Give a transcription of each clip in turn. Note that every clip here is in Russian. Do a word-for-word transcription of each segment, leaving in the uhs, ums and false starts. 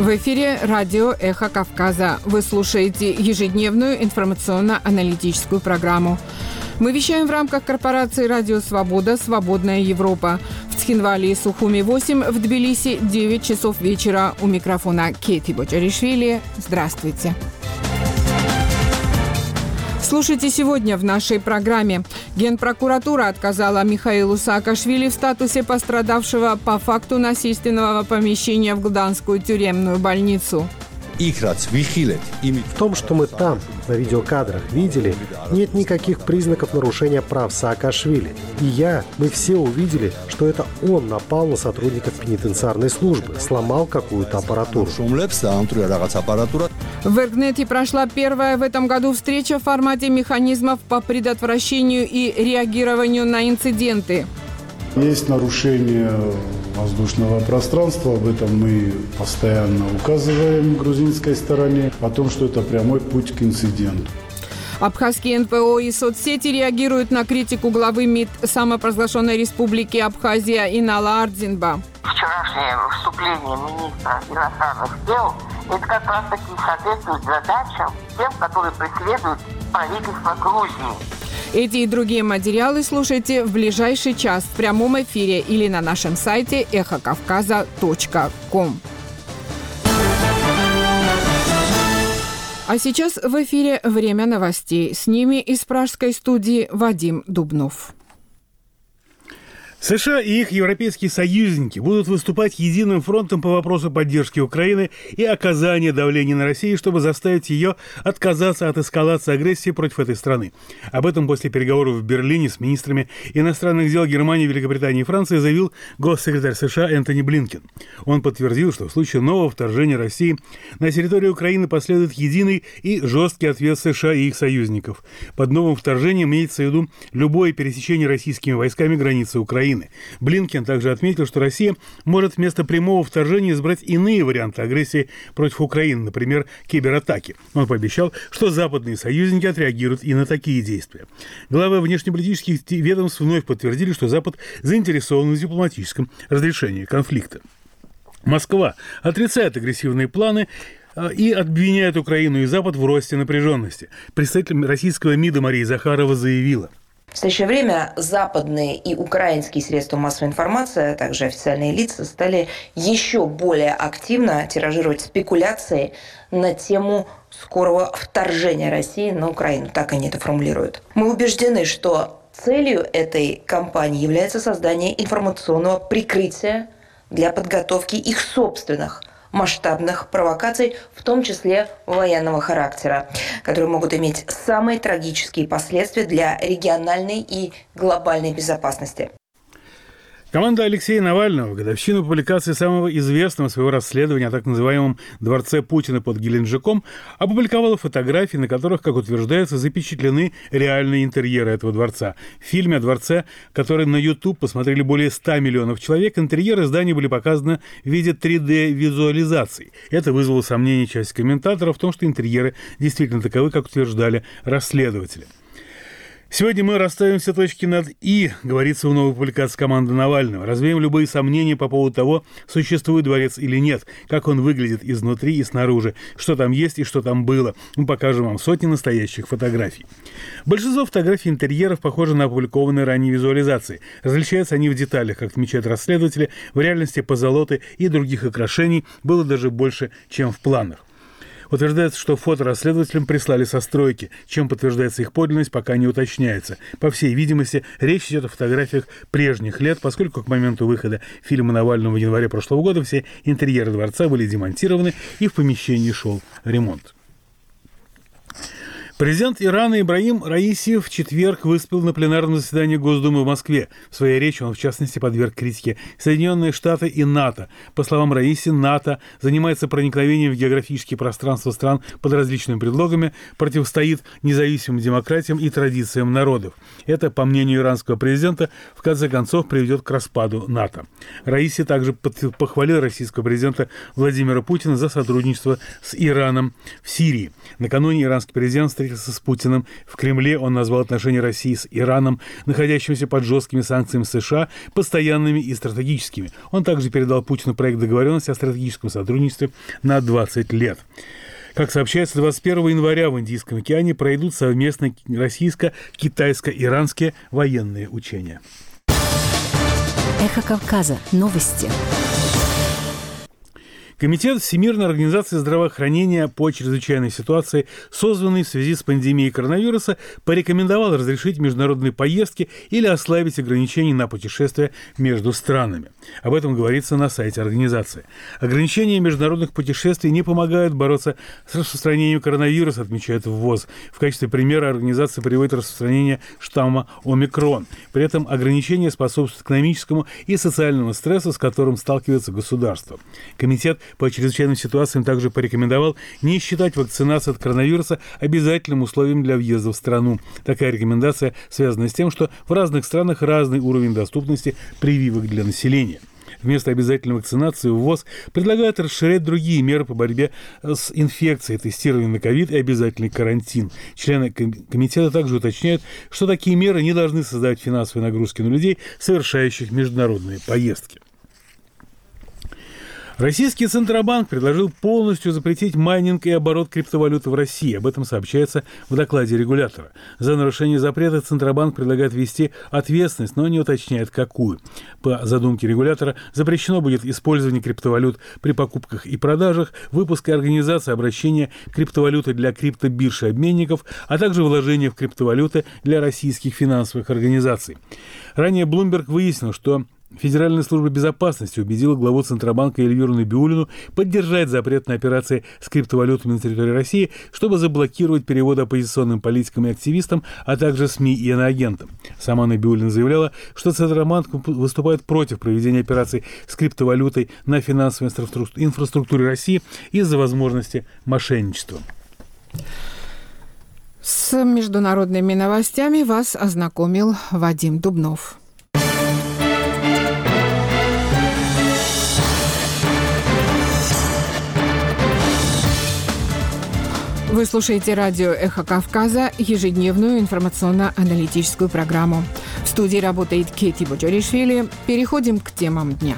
В эфире радио «Эхо Кавказа». Вы слушаете ежедневную информационно-аналитическую программу. Мы вещаем в рамках корпорации «Радио Свобода. Свободная Европа». В Цхинвале и Сухуми восемь, в Тбилиси девять часов вечера. У микрофона Кейти Боджаришвили. Здравствуйте. Слушайте сегодня в нашей программе. Генпрокуратура отказала Михаилу Саакашвили в статусе пострадавшего по факту насильственного помещения в Гданскую тюремную больницу. В том, что мы там, на видеокадрах, видели, нет никаких признаков нарушения прав Саакашвили. И я, мы все увидели, что это он напал на сотрудников пенитенциарной службы, сломал какую-то аппаратуру. В Эргнете прошла первая в этом году встреча в формате механизмов по предотвращению и реагированию на инциденты. Есть нарушение воздушного пространства, об этом мы постоянно указываем грузинской стороне, о том, что это прямой путь к инциденту. Абхазские эн пэ о и соцсети реагируют на критику главы МИД самопровозглашенной республики Абхазия Инала Ардзинба. Вчерашнее выступление министра иностранных дел – это как раз таки соответствует задачам тем, которые преследуют правительство Грузии. Эти и другие материалы слушайте в ближайший час в прямом эфире или на нашем сайте эхо кавказа точка ком. А сейчас в эфире «Время новостей». С ними из пражской студии Вадим Дубнов. США и их европейские союзники будут выступать единым фронтом по вопросу поддержки Украины и оказания давления на Россию, чтобы заставить ее отказаться от эскалации агрессии против этой страны. Об этом после переговоров в Берлине с министрами иностранных дел Германии, Великобритании и Франции заявил госсекретарь США Энтони Блинкен. Он подтвердил, что в случае нового вторжения России на территорию Украины последует единый и жесткий ответ США и их союзников. Под новым вторжением имеется в виду любое пересечение российскими войсками границы Украины. Блинкен также отметил, что Россия может вместо прямого вторжения избрать иные варианты агрессии против Украины, например, кибератаки. Он пообещал, что западные союзники отреагируют и на такие действия. Главы внешнеполитических ведомств вновь подтвердили, что Запад заинтересован в дипломатическом разрешении конфликта. Москва отрицает агрессивные планы и обвиняет Украину и Запад в росте напряженности. Представитель российского МИДа Мария Захарова заявила: в настоящее время западные и украинские средства массовой информации, а также официальные лица, стали еще более активно тиражировать спекуляции на тему скорого вторжения России на Украину. Так они это формулируют. Мы убеждены, что целью этой кампании является создание информационного прикрытия для подготовки их собственных масштабных провокаций, в том числе военного характера, которые могут иметь самые трагические последствия для региональной и глобальной безопасности. Команда Алексея Навального в годовщину публикации самого известного своего расследования о так называемом «Дворце Путина» под Геленджиком опубликовала фотографии, на которых, как утверждается, запечатлены реальные интерьеры этого дворца. В фильме о дворце, который на YouTube посмотрели более ста миллионов человек, интерьеры здания были показаны в виде три дэ-визуализаций. Это вызвало сомнения части комментаторов в том, что интерьеры действительно таковы, как утверждали расследователи. Сегодня мы расставим все точки над «и», говорится в новой публикации команды Навального. Развеем любые сомнения по поводу того, существует дворец или нет, как он выглядит изнутри и снаружи, что там есть и что там было. Мы покажем вам сотни настоящих фотографий. Большинство фотографий интерьеров похожи на опубликованные ранее визуализации. Различаются они в деталях, как отмечают расследователи. В реальности позолоты и других украшений было даже больше, чем в планах. Утверждается, что фото расследователям прислали со стройки. Чем подтверждается их подлинность, пока не уточняется. По всей видимости, речь идет о фотографиях прежних лет, поскольку к моменту выхода фильма Навального в январе прошлого года все интерьеры дворца были демонтированы и в помещении шел ремонт. Президент Ирана Ибрагим Раиси в четверг выступил на пленарном заседании Госдумы в Москве. В своей речи он, в частности, подверг критике Соединенные Штаты и НАТО. По словам Раиси, НАТО занимается проникновением в географические пространства стран под различными предлогами, противостоит независимым демократиям и традициям народов. Это, по мнению иранского президента, в конце концов приведет к распаду НАТО. Раиси также похвалил российского президента Владимира Путина за сотрудничество с Ираном в Сирии. Накануне иранский президент встретился встретился с Путиным. В Кремле он назвал отношения России с Ираном, находящимся под жесткими санкциями США, постоянными и стратегическими. Он также передал Путину проект договоренности о стратегическом сотрудничестве на двадцать лет. Как сообщается, двадцать первого января в Индийском океане пройдут совместные российско-китайско-иранские военные учения. Эхо Кавказа. Новости. Комитет Всемирной организации здравоохранения по чрезвычайной ситуации, созданный в связи с пандемией коронавируса, порекомендовал разрешить международные поездки или ослабить ограничения на путешествия между странами. Об этом говорится на сайте организации. Ограничения международных путешествий не помогают бороться с распространением коронавируса, отмечает ВОЗ. В качестве примера организация приводит распространение штамма омикрон. При этом ограничения способствуют экономическому и социальному стрессу, с которым сталкивается государство. Комитет по чрезвычайным ситуациям также порекомендовал не считать вакцинацию от коронавируса обязательным условием для въезда в страну. Такая рекомендация связана с тем, что в разных странах разный уровень доступности прививок для населения. Вместо обязательной вакцинации ВОЗ предлагает расширять другие меры по борьбе с инфекцией, тестирование на ковид и обязательный карантин. Члены комитета также уточняют, что такие меры не должны создавать финансовые нагрузки на людей, совершающих международные поездки. Российский Центробанк предложил полностью запретить майнинг и оборот криптовалюты в России. Об этом сообщается в докладе регулятора. За нарушение запрета Центробанк предлагает ввести ответственность, но не уточняет, какую. По задумке регулятора запрещено будет использование криптовалют при покупках и продажах, выпуск и организация обращения криптовалюты для криптобирж и обменников, а также вложение в криптовалюты для российских финансовых организаций. Ранее Bloomberg выяснил, что Федеральная служба безопасности убедила главу Центробанка Эльвиру Набиуллину поддержать запрет на операции с криптовалютами на территории России, чтобы заблокировать переводы оппозиционным политикам и активистам, а также СМИ и иноагентам. Сама Набиуллина заявляла, что Центробанк выступает против проведения операций с криптовалютой на финансовой инфраструктуре России из-за возможности мошенничества. С международными новостями вас ознакомил Вадим Дубнов. Вы слушаете радио «Эхо Кавказа», ежедневную информационно-аналитическую программу. В студии работает Кети Боджоришвили. Переходим к темам дня.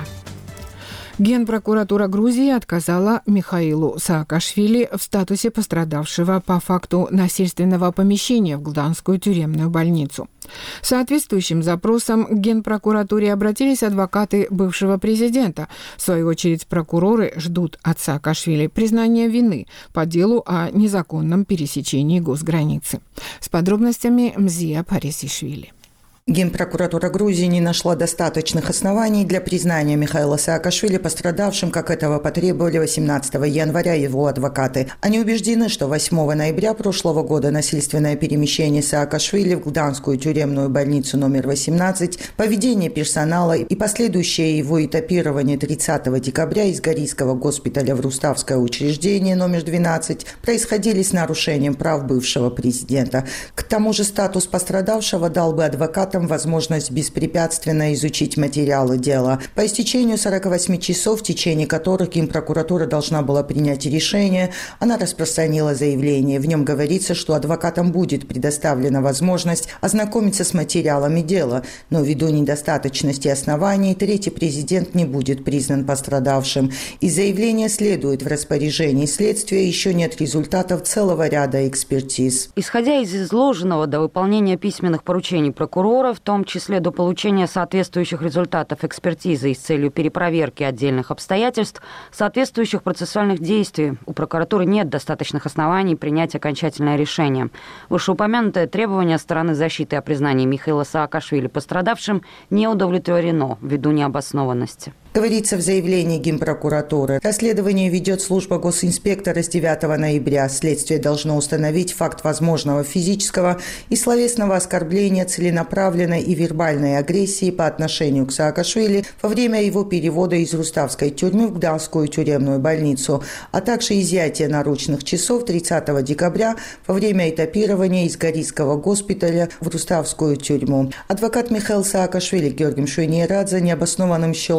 Генпрокуратура Грузии отказала Михаилу Саакашвили в статусе пострадавшего по факту насильственного помещения в Гданскую тюремную больницу. Соответствующим запросом к Генпрокуратуре обратились адвокаты бывшего президента. В свою очередь, прокуроры ждут от Саакашвили признания вины по делу о незаконном пересечении госграницы. С подробностями Мзия Парисишвили. Генпрокуратура Грузии не нашла достаточных оснований для признания Михаила Саакашвили пострадавшим, как этого потребовали восемнадцатого января его адвокаты. Они убеждены, что восьмого ноября прошлого года насильственное перемещение Саакашвили в Гданскую тюремную больницу номер восемнадцать, поведение персонала и последующее его этапирование тридцатого декабря из Горийского госпиталя в Руставское учреждение номер двенадцать происходили с нарушением прав бывшего президента. К тому же статус пострадавшего дал бы адвокатам возможность беспрепятственно изучить материалы дела. По истечению сорока восьми часов, в течение которых Генпрокуратура должна была принять решение, она распространила заявление. В нем говорится, что адвокатам будет предоставлена возможность ознакомиться с материалами дела, но ввиду недостаточности оснований третий президент не будет признан пострадавшим. Из заявления следует: в распоряжении следствия еще нет результатов целого ряда экспертиз. Исходя из изложенного, до выполнения письменных поручений прокурора, в том числе до получения соответствующих результатов экспертизы с целью перепроверки отдельных обстоятельств, соответствующих процессуальных действий, у прокуратуры нет достаточных оснований принять окончательное решение. Вышеупомянутое требование стороны защиты о признании Михаила Саакашвили пострадавшим не удовлетворено ввиду необоснованности. Говорится в заявлении Генпрокуратуры. Расследование ведет служба госинспектора с девятого ноября. Следствие должно установить факт возможного физического и словесного оскорбления, целенаправленной и вербальной агрессии по отношению к Саакашвили во время его перевода из Руставской тюрьмы в Гданскую тюремную больницу, а также изъятия наручных часов тридцатого декабря во время этапирования из Горийского госпиталя в Руставскую тюрьму. Адвокат Михаил Саакашвили Георгий Мшуйниерадзе необоснованным счел отказ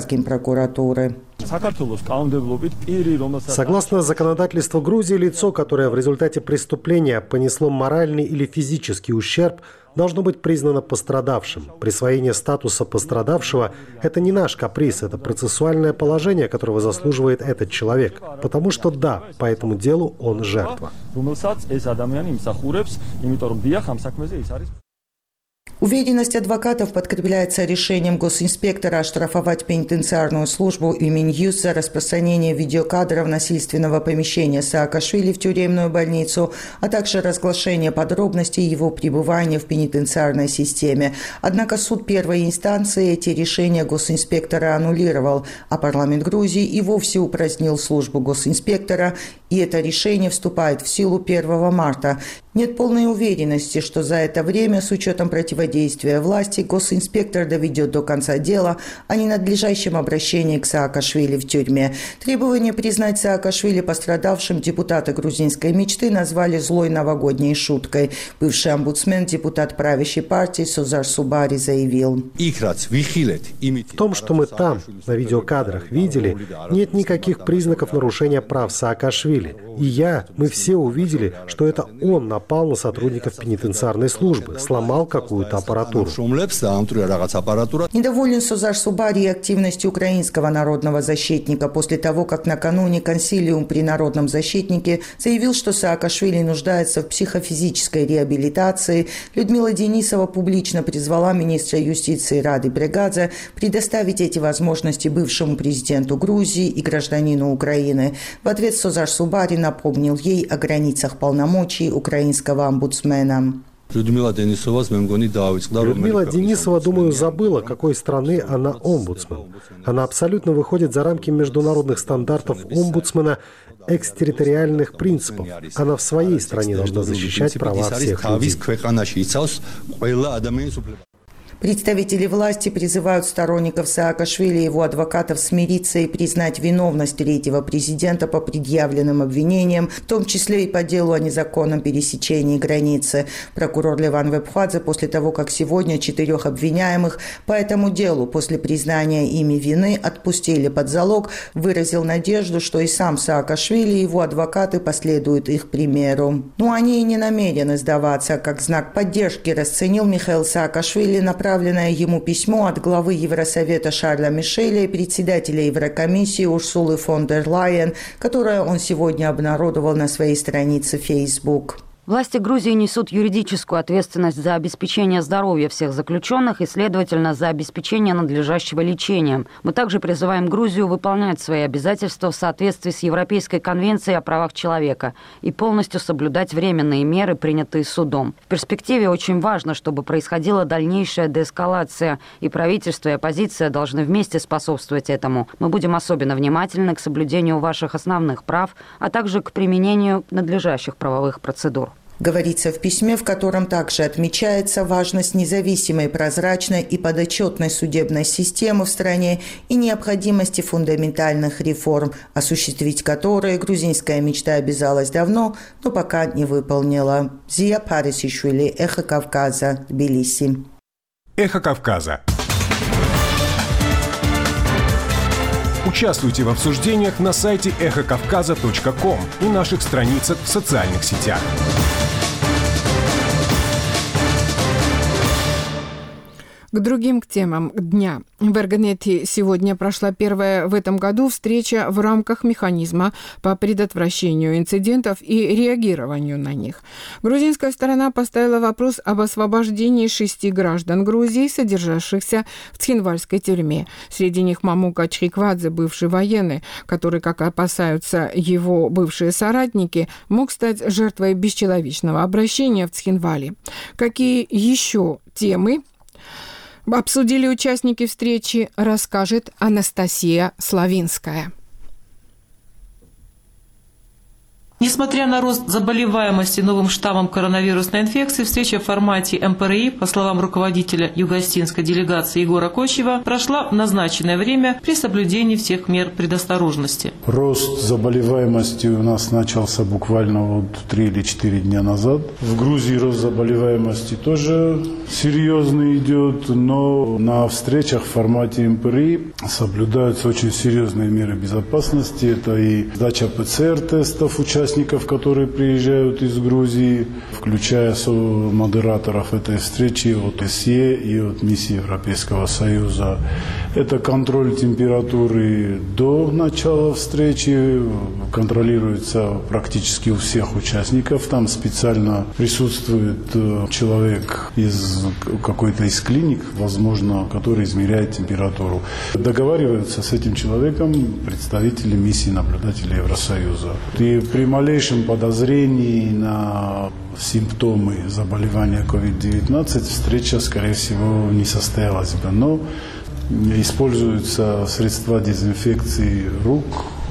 рассказ Генпрокуратуры. Согласно законодательству Грузии, лицо, которое в результате преступления понесло моральный или физический ущерб, должно быть признано пострадавшим. Присвоение статуса пострадавшего – это не наш каприз, это процессуальное положение, которого заслуживает этот человек. Потому что да, по этому делу он жертва. Уверенность адвокатов подкрепляется решением госинспектора оштрафовать пенитенциарную службу и Минюст за распространение видеокадров насильственного помещения Саакашвили в тюремную больницу, а также разглашение подробностей его пребывания в пенитенциарной системе. Однако суд первой инстанции эти решения госинспектора аннулировал, а парламент Грузии и вовсе упразднил службу госинспектора, и это решение вступает в силу первого марта. Нет полной уверенности, что за это время, с учетом противодействия власти, госинспектор доведет до конца дело о ненадлежащем обращении к Саакашвили в тюрьме. Требование признать Саакашвили пострадавшим депутаты грузинской мечты назвали злой новогодней шуткой. Бывший омбудсмен, депутат правящей партии Созар Субари заявил: в том, что мы там, на видеокадрах, видели, нет никаких признаков нарушения прав Саакашвили. И я, мы все увидели, что это он напал напал на сотрудников пенитенциарной службы, сломал какую-то аппаратуру. Недоволен Созар Субари активностью украинского народного защитника после того, как накануне консилиум при народном защитнике заявил, что Саакашвили нуждается в психофизической реабилитации. Людмила Денисова публично призвала министра юстиции Рады Брегадзе предоставить эти возможности бывшему президенту Грузии и гражданину Украины. В ответ Созар Субари напомнил ей о границах полномочий украинского омбудсмена. Людмила Денисова, думаю, забыла, какой страны она омбудсмен. Она абсолютно выходит за рамки международных стандартов омбудсмена, экстерриториальных принципов. Она в своей стране должна защищать права всех людей. Представители власти призывают сторонников Саакашвили и его адвокатов смириться и признать виновность третьего президента по предъявленным обвинениям, в том числе и по делу о незаконном пересечении границы. Прокурор Леван Вепхадзе после того, как сегодня четырех обвиняемых по этому делу после признания ими вины отпустили под залог, выразил надежду, что и сам Саакашвили и его адвокаты последуют их примеру. Но они и не намерены сдаваться. Как знак поддержки расценил Михаил Саакашвили направленное ему письмо от главы Евросовета Шарля Мишеля и председателя Еврокомиссии Урсулы фон дер Лайен, которое он сегодня обнародовал на своей странице Facebook. Власти Грузии несут юридическую ответственность за обеспечение здоровья всех заключенных и, следовательно, за обеспечение надлежащего лечения. Мы также призываем Грузию выполнять свои обязательства в соответствии с Европейской конвенцией о правах человека и полностью соблюдать временные меры, принятые судом. В перспективе очень важно, чтобы происходила дальнейшая деэскалация, и правительство и оппозиция должны вместе способствовать этому. Мы будем особенно внимательны к соблюдению ваших основных прав, а также к применению надлежащих правовых процедур. Говорится в письме, в котором также отмечается важность независимой, прозрачной и подотчетной судебной системы в стране и необходимости фундаментальных реформ, осуществить которые грузинская мечта обязалась давно, но пока не выполнила. Зия Парисишвили, Эхо Кавказа, Тбилиси. Эхо Кавказа. Участвуйте в обсуждениях на сайте эхо кавказа точка ком и наших страницах в социальных сетях. К другим темам дня. В Эрганете сегодня прошла первая в этом году встреча в рамках механизма по предотвращению инцидентов и реагированию на них. Грузинская сторона поставила вопрос об освобождении шести граждан Грузии, содержавшихся в Цхинвальской тюрьме. Среди них Мамука Чхиквадзе, бывший военный, который, как опасаются его бывшие соратники, мог стать жертвой бесчеловечного обращения в Цхинвале. Какие еще темы обсудили участники встречи, расскажет Анастасия Славинская. Несмотря на рост заболеваемости новым штаммом коронавирусной инфекции, встреча в формате эм пэ эр и, по словам руководителя юго-остинской делегации Егора Кочева, прошла в назначенное время при соблюдении всех мер предосторожности. Рост заболеваемости у нас начался буквально вот три или четыре дня назад. В Грузии рост заболеваемости тоже серьезный идет, но на встречах в формате эм пэ эр и соблюдаются очень серьезные меры безопасности. Это и сдача пэ цэ эр-тестов участников, которые приезжают из Грузии, включая модераторов этой встречи от эс е и от миссии Европейского Союза. Это контроль температуры до начала встречи, контролируется практически у всех участников. Там специально присутствует человек из какой-то из клиник, возможно, который измеряет температуру. Договариваются с этим человеком представители миссии наблюдателей Евросоюза. И при малейшем подозрении на симптомы заболевания ковид девятнадцать встреча, скорее всего, не состоялась бы. Но используются средства дезинфекции рук,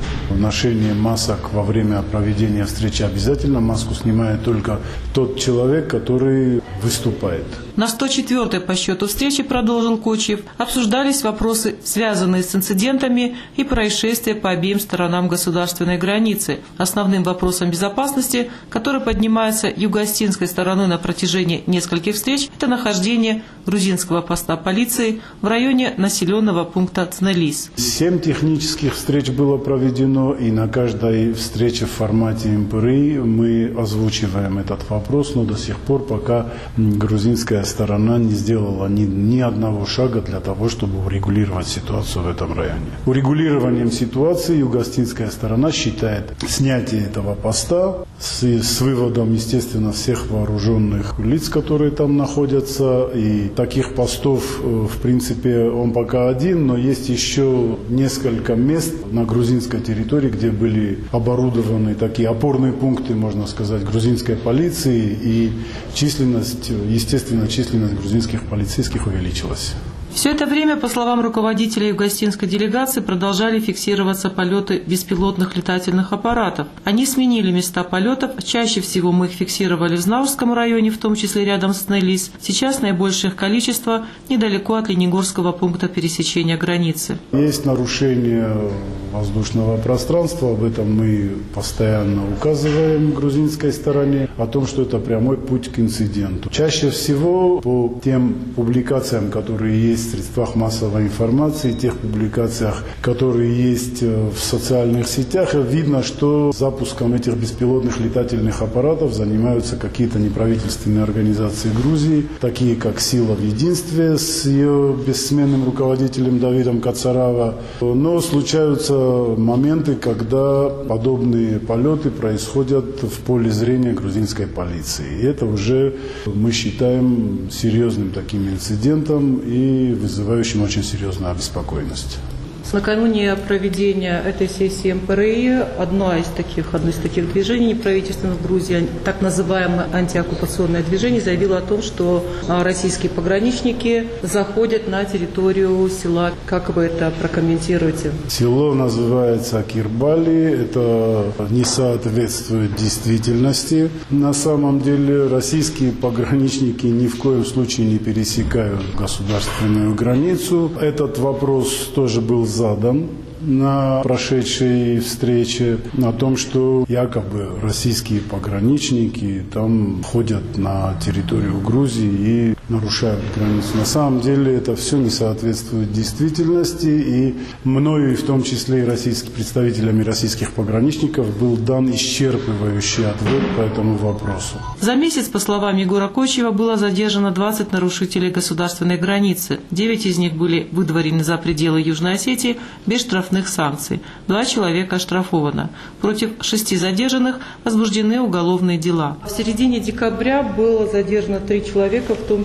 ношение масок во время проведения встречи обязательно. Маску снимает только тот человек, который выступает. На сто четвёртой по счету встречи, продолжил Кочев, обсуждались вопросы, связанные с инцидентами и происшествия по обеим сторонам государственной границы. Основным вопросом безопасности, который поднимается юго-остинской стороной на протяжении нескольких встреч, это нахождение грузинского поста полиции в районе населенного пункта Цнелис. Семь технических встреч было проведено, и на каждой встрече в формате эм пэ эр и мы озвучиваем этот вопрос, но до сих пор пока грузинская сторона не сделала ни, ни одного шага для того, чтобы урегулировать ситуацию в этом районе. Урегулированием ситуации юго-остинская сторона считает снятие этого поста с, с выводом, естественно, всех вооруженных лиц, которые там находятся. И таких постов, в принципе, он пока один, но есть еще несколько мест на грузинской территории, где были оборудованы такие опорные пункты, можно сказать, грузинской полиции, и численность, естественно, численность грузинских полицейских увеличилась. Все это время, по словам руководителя юго-остинской делегации, продолжали фиксироваться полеты беспилотных летательных аппаратов. Они сменили места полетов. Чаще всего мы их фиксировали в Знаурском районе, в том числе рядом с Цнелис. Сейчас наибольшее их количество недалеко от Ленигорского пункта пересечения границы. Есть нарушение воздушного пространства. Об этом мы постоянно указываем грузинской стороне, о том, что это прямой путь к инциденту. Чаще всего по тем публикациям, которые есть в средствах массовой информации, тех публикациях, которые есть в социальных сетях, видно, что запуском этих беспилотных летательных аппаратов занимаются какие-то неправительственные организации Грузии, такие как «Сила в единстве» с ее бессменным руководителем Давидом Кацарава. Но случаются моменты, когда подобные полеты происходят в поле зрения грузинской полиции. И это уже мы считаем серьезным таким инцидентом и вызывающим очень серьезную обеспокоенность. Накануне проведения этой сессии эм пэ эр и одно из таких, одно из таких движений неправительственных в Грузии, так называемое антиоккупационное движение, заявило о том, что российские пограничники заходят на территорию села. Как вы это прокомментируете? Село называется Кирбали. Это не соответствует действительности. На самом деле российские пограничники ни в коем случае не пересекают государственную границу. Этот вопрос тоже был задан на прошедшей встрече о том, что якобы российские пограничники там ходят на территорию Грузии и нарушают границу. На самом деле это все не соответствует действительности, и мною, и в том числе и российскими представителями российских пограничников, был дан исчерпывающий ответ по этому вопросу. За месяц, по словам Егора Кочева, было задержано двадцать нарушителей государственной границы. девять из них были выдворены за пределы Южной Осетии без штрафных санкций. Два человека оштрафовано. Против шести задержанных возбуждены уголовные дела. В середине декабря было задержано три человека, в том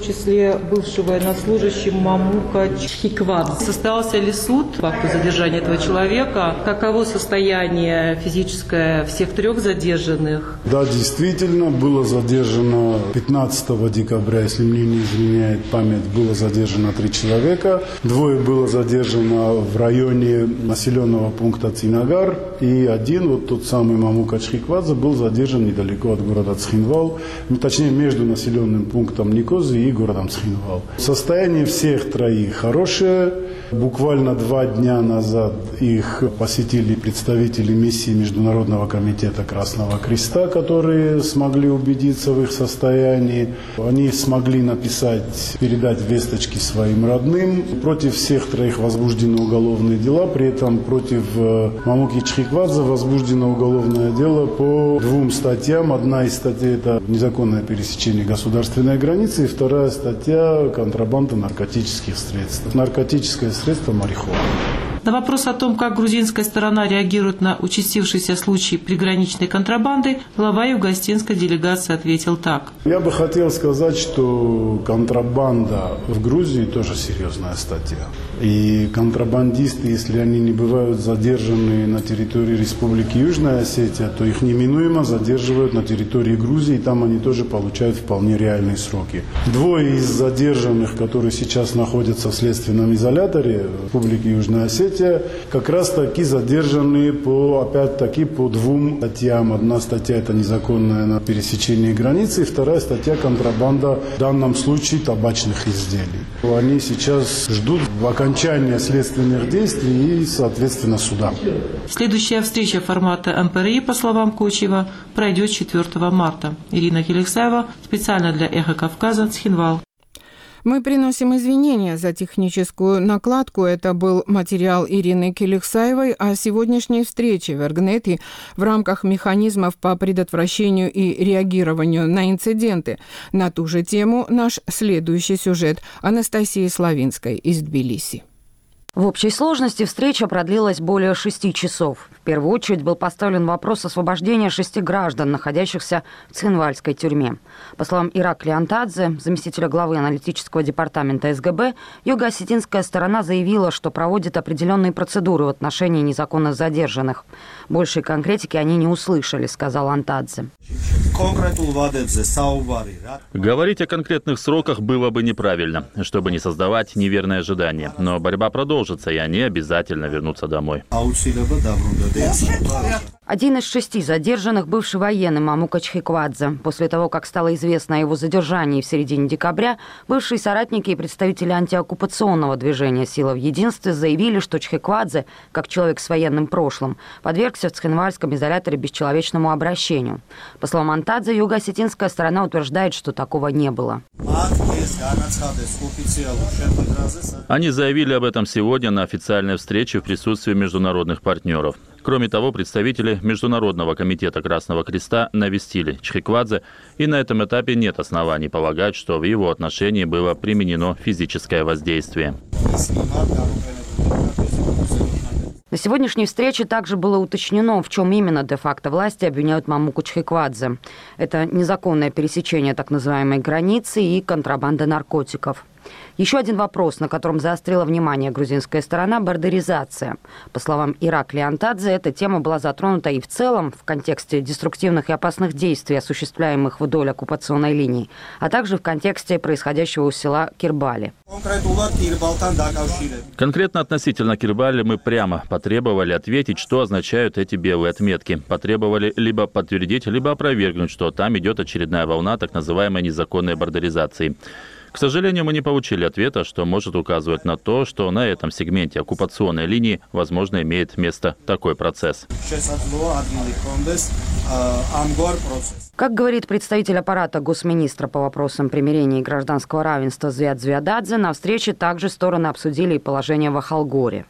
числе бывший военнослужащий Мамука Чхиквадзе. Состоялся ли суд по факту задержания этого человека? Каково состояние физическое всех трех задержанных? Да, действительно, было задержано пятнадцатого декабря, если мне не изменяет память, было задержано три человека. Двое было задержано в районе населенного пункта Цинагар, и один, вот тот самый Мамука Чхиквадзе, был задержан недалеко от города Цхинвал, точнее между населенным пунктом Никозы и городом Цхинвал. Состояние всех троих хорошее. Буквально два дня назад их посетили представители миссии Международного комитета Красного Креста, которые смогли убедиться в их состоянии. Они смогли написать, передать весточки своим родным. Против всех троих возбуждены уголовные дела, при этом против Мамуки Чхиквадзе возбуждено уголовное дело по двум статьям. Одна из статей – это незаконное пересечение государственной границы, и вторая статья – контрабанда наркотических средств. Наркотическое средство марихуана. На вопрос о том, как грузинская сторона реагирует на участившиеся случаи приграничной контрабанды, глава югоостинской делегации ответил так. Я бы хотел сказать, что контрабанда в Грузии тоже серьезная статья. И контрабандисты, если они не бывают задержаны на территории Республики Южная Осетия, то их неминуемо задерживают на территории Грузии, и там они тоже получают вполне реальные сроки. Двое из задержанных, которые сейчас находятся в следственном изоляторе Республики Южная Осетия, как раз таки задержаны по, опять-таки, по двум статьям. Одна статья – это незаконное на пересечении границы, и вторая статья – контрабанда, в данном случае, табачных изделий. Они сейчас ждут окончания следственных действий и, соответственно, суда. Следующая встреча формата эм пэ эр и, по словам Кочева, пройдет четвёртого марта. Ирина Келексаева, специально для «Эхо Кавказа», Цхинвал. Мы приносим извинения за техническую накладку. Это был материал Ирины Келексаевой о сегодняшней встрече в Эргнете в рамках механизмов по предотвращению и реагированию на инциденты. На ту же тему наш следующий сюжет Анастасии Славинской из Тбилиси. В общей сложности встреча продлилась более шести часов. В первую очередь был поставлен вопрос освобождения шести граждан, находящихся в Цхинвальской тюрьме. По словам Ираклия Антадзе, заместителя главы аналитического департамента эс гэ бэ, юго-осетинская сторона заявила, что проводит определенные процедуры в отношении незаконно задержанных. Большей конкретики они не услышали, сказал Антадзе. Говорить о конкретных сроках было бы неправильно, чтобы не создавать неверные ожидания. Но борьба продолжится, и они обязательно вернутся домой. Один из шести задержанных бывший военный Мамука Чхиквадзе. После того, как стало известно о его задержании в середине декабря, бывшие соратники и представители антиоккупационного движения «Сила в единстве» заявили, что Чхиквадзе, как человек с военным прошлым, подвергся в Цхинвальском изоляторе бесчеловечному обращению. По словам Антадзе, юго-осетинская сторона утверждает, что такого не было. Они заявили об этом сегодня на официальной встрече в присутствии международных партнеров. Кроме того, представители Международного комитета Красного Креста навестили Чхиквадзе, и на этом этапе нет оснований полагать, что в его отношении было применено физическое воздействие. На сегодняшней встрече также было уточнено, в чем именно де-факто власти обвиняют Мамуку Чхиквадзе. Это незаконное пересечение так называемой границы и контрабанда наркотиков. Еще один вопрос, на котором заострила внимание грузинская сторона – бордеризация. По словам Ираклия Антадзе, эта тема была затронута и в целом в контексте деструктивных и опасных действий, осуществляемых вдоль оккупационной линии, а также в контексте происходящего у села Кирбали. Конкретно относительно Кирбали мы прямо потребовали ответить, что означают эти белые отметки. Потребовали либо подтвердить, либо опровергнуть, что там идет очередная волна так называемой незаконной бордеризации. К сожалению, мы не получили ответа, что может указывать на то, что на этом сегменте оккупационной линии, возможно, имеет место такой процесс. Как говорит представитель аппарата госминистра по вопросам примирения и гражданского равенства Звят Звядадзе, на встрече также стороны обсудили и положение в Ахалгоре.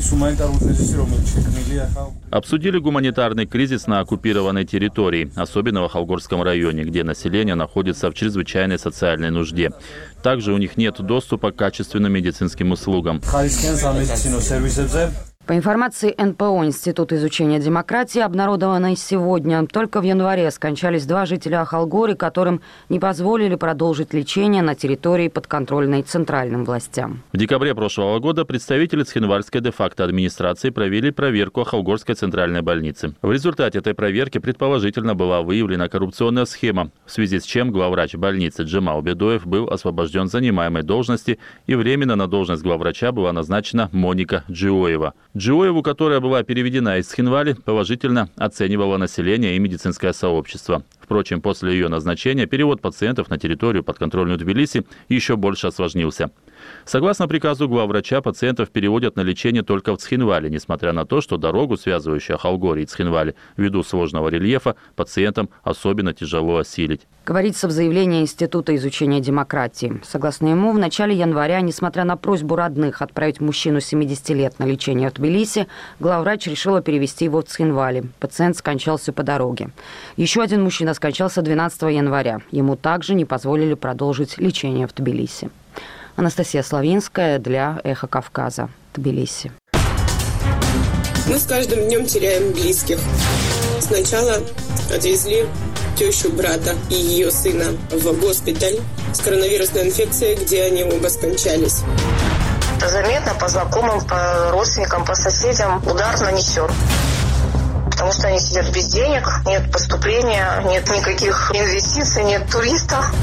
Обсудили гуманитарный кризис на оккупированной территории, особенно в Ахалгорском районе, где население находится в чрезвычайной социальной нужде. Также у них нет доступа к качественным медицинским услугам. По информации эн пэ о Института изучения демократии, обнародованной сегодня, только в январе скончались два жителя Ахалгори, которым не позволили продолжить лечение на территории, подконтрольной центральным властям. В декабре прошлого года представители Цхинвальской де-факто администрации провели проверку Ахалгорской центральной больницы. В результате этой проверки предположительно была выявлена коррупционная схема, в связи с чем главврач больницы Джемал Бедоев был освобожден с занимаемой должности, и временно на должность главврача была назначена Моника Джиоева. Джиоеву, которая была переведена из Цхинвали, положительно оценивало население и медицинское сообщество. Впрочем, после ее назначения перевод пациентов на территорию, подконтрольную Тбилиси, еще больше осложнился. Согласно приказу главврача, пациентов переводят на лечение только в Цхинвали, несмотря на то, что дорогу, связывающую Ахалгори и Цхинвали, ввиду сложного рельефа, пациентам особенно тяжело осилить. Говорится в заявлении Института изучения демократии. Согласно ему, в начале января, несмотря на просьбу родных отправить мужчину семидесяти лет на лечение в Тбилиси, главврач решила перевести его в Цхинвали. Пациент скончался по дороге. Еще один мужчина скончался двенадцатого января. Ему также не позволили продолжить лечение в Тбилиси. Анастасия Славинская для «Эхо Кавказа», Тбилиси. Мы с каждым днем теряем близких. Сначала отвезли тещу брата и ее сына в госпиталь с коронавирусной инфекцией, где они оба скончались. Это заметно по знакомым, по родственникам, по соседям удар нанесен. Потому что они сидят без денег, нет поступления, нет никаких инвестиций, нет туристов.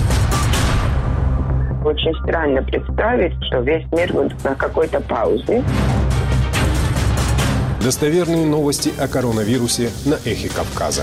Очень странно представить, что весь мир будет на какой-то паузе. Достоверные новости о коронавирусе на Эхе Кавказа.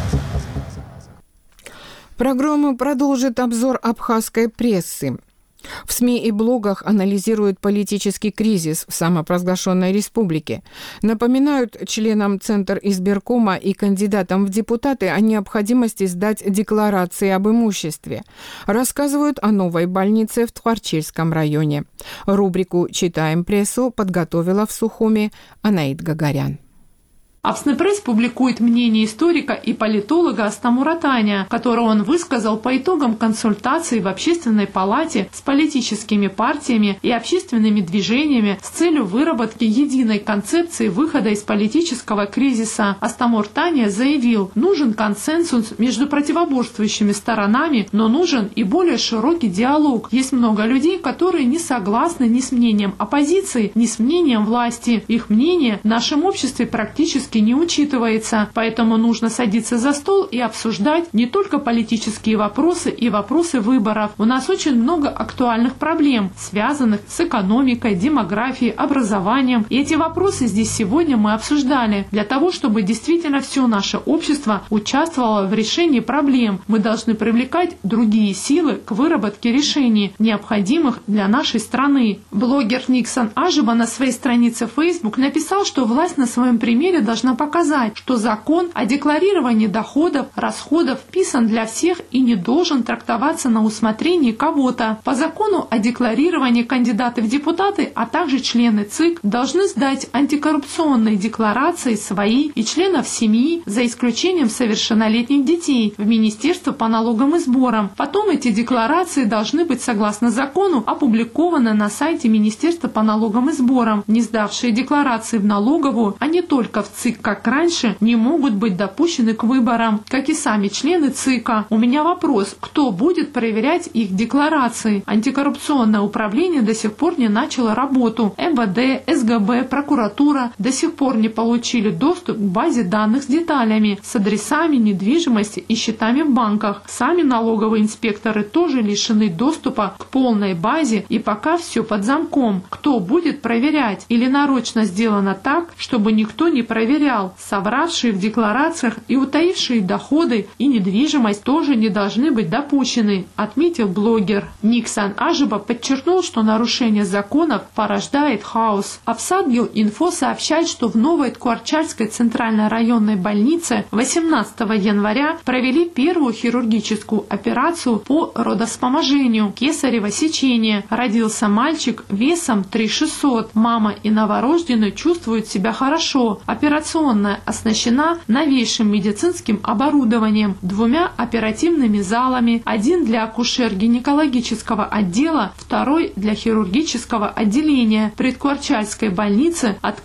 Программу продолжит обзор абхазской прессы. В СМИ и блогах анализируют политический кризис в самопровозглашенной республике. Напоминают членам Центр избиркома и кандидатам в депутаты о необходимости сдать декларации об имуществе. Рассказывают о новой больнице в Тхварчильском районе. Рубрику «Читаем прессу» подготовила в Сухуми Анаид Гагарян. Авснепресс публикует мнение историка и политолога Астамура Таня, которое он высказал по итогам консультаций в Общественной палате с политическими партиями и общественными движениями с целью выработки единой концепции выхода из политического кризиса. Астамур Таня заявил, нужен консенсус между противоборствующими сторонами, но нужен и более широкий диалог. Есть много людей, которые не согласны ни с мнением оппозиции, ни с мнением власти. Их мнение в нашем обществе практически не учитывается, поэтому нужно садиться за стол и обсуждать не только политические вопросы и вопросы выборов. У нас очень много актуальных проблем, связанных с экономикой, демографией, образованием. И эти вопросы здесь сегодня мы обсуждали. Для того, чтобы действительно все наше общество участвовало в решении проблем, мы должны привлекать другие силы к выработке решений, необходимых для нашей страны. Блогер Никсан Ажиба на своей странице в Facebook написал, что власть на своем примере должна показать, что закон о декларировании доходов, расходов вписан для всех и не должен трактоваться на усмотрение кого-то. По закону о декларировании кандидаты в депутаты, а также члены ЦИК должны сдать антикоррупционные декларации свои и членов семьи, за исключением совершеннолетних детей, в Министерство по налогам и сборам. Потом эти декларации должны быть, согласно закону, опубликованы на сайте Министерства по налогам и сборам. Не сдавшие декларации в налоговую, а не только в ЦИК, как раньше, не могут быть допущены к выборам, как и сами члены ЦИКа. У меня вопрос, кто будет проверять их декларации? Антикоррупционное управление до сих пор не начало работу. эм вэ дэ, эс гэ бэ, прокуратура до сих пор не получили доступ к базе данных с деталями, с адресами недвижимости и счетами в банках. Сами налоговые инспекторы тоже лишены доступа к полной базе, и пока все под замком. Кто будет проверять? Или нарочно сделано так, чтобы никто не проверял? Совравшие в декларациях и утаившие доходы и недвижимость тоже не должны быть допущены, отметил блогер. Никсан Ажиба подчеркнул, что нарушение законов порождает хаос. Апсадгил-Инфо сообщает, что в новой Тхварчальской центральной районной больнице восемнадцатого января провели первую хирургическую операцию по родовспоможению кесарево сечение. Родился мальчик весом три тысячи шестьсот. Мама и новорожденный чувствуют себя хорошо. Операционная оснащена новейшим медицинским оборудованием, двумя оперативными залами, один для акушер-гинекологического отдела, второй для хирургического отделения. При Тхварчальской больнице открыт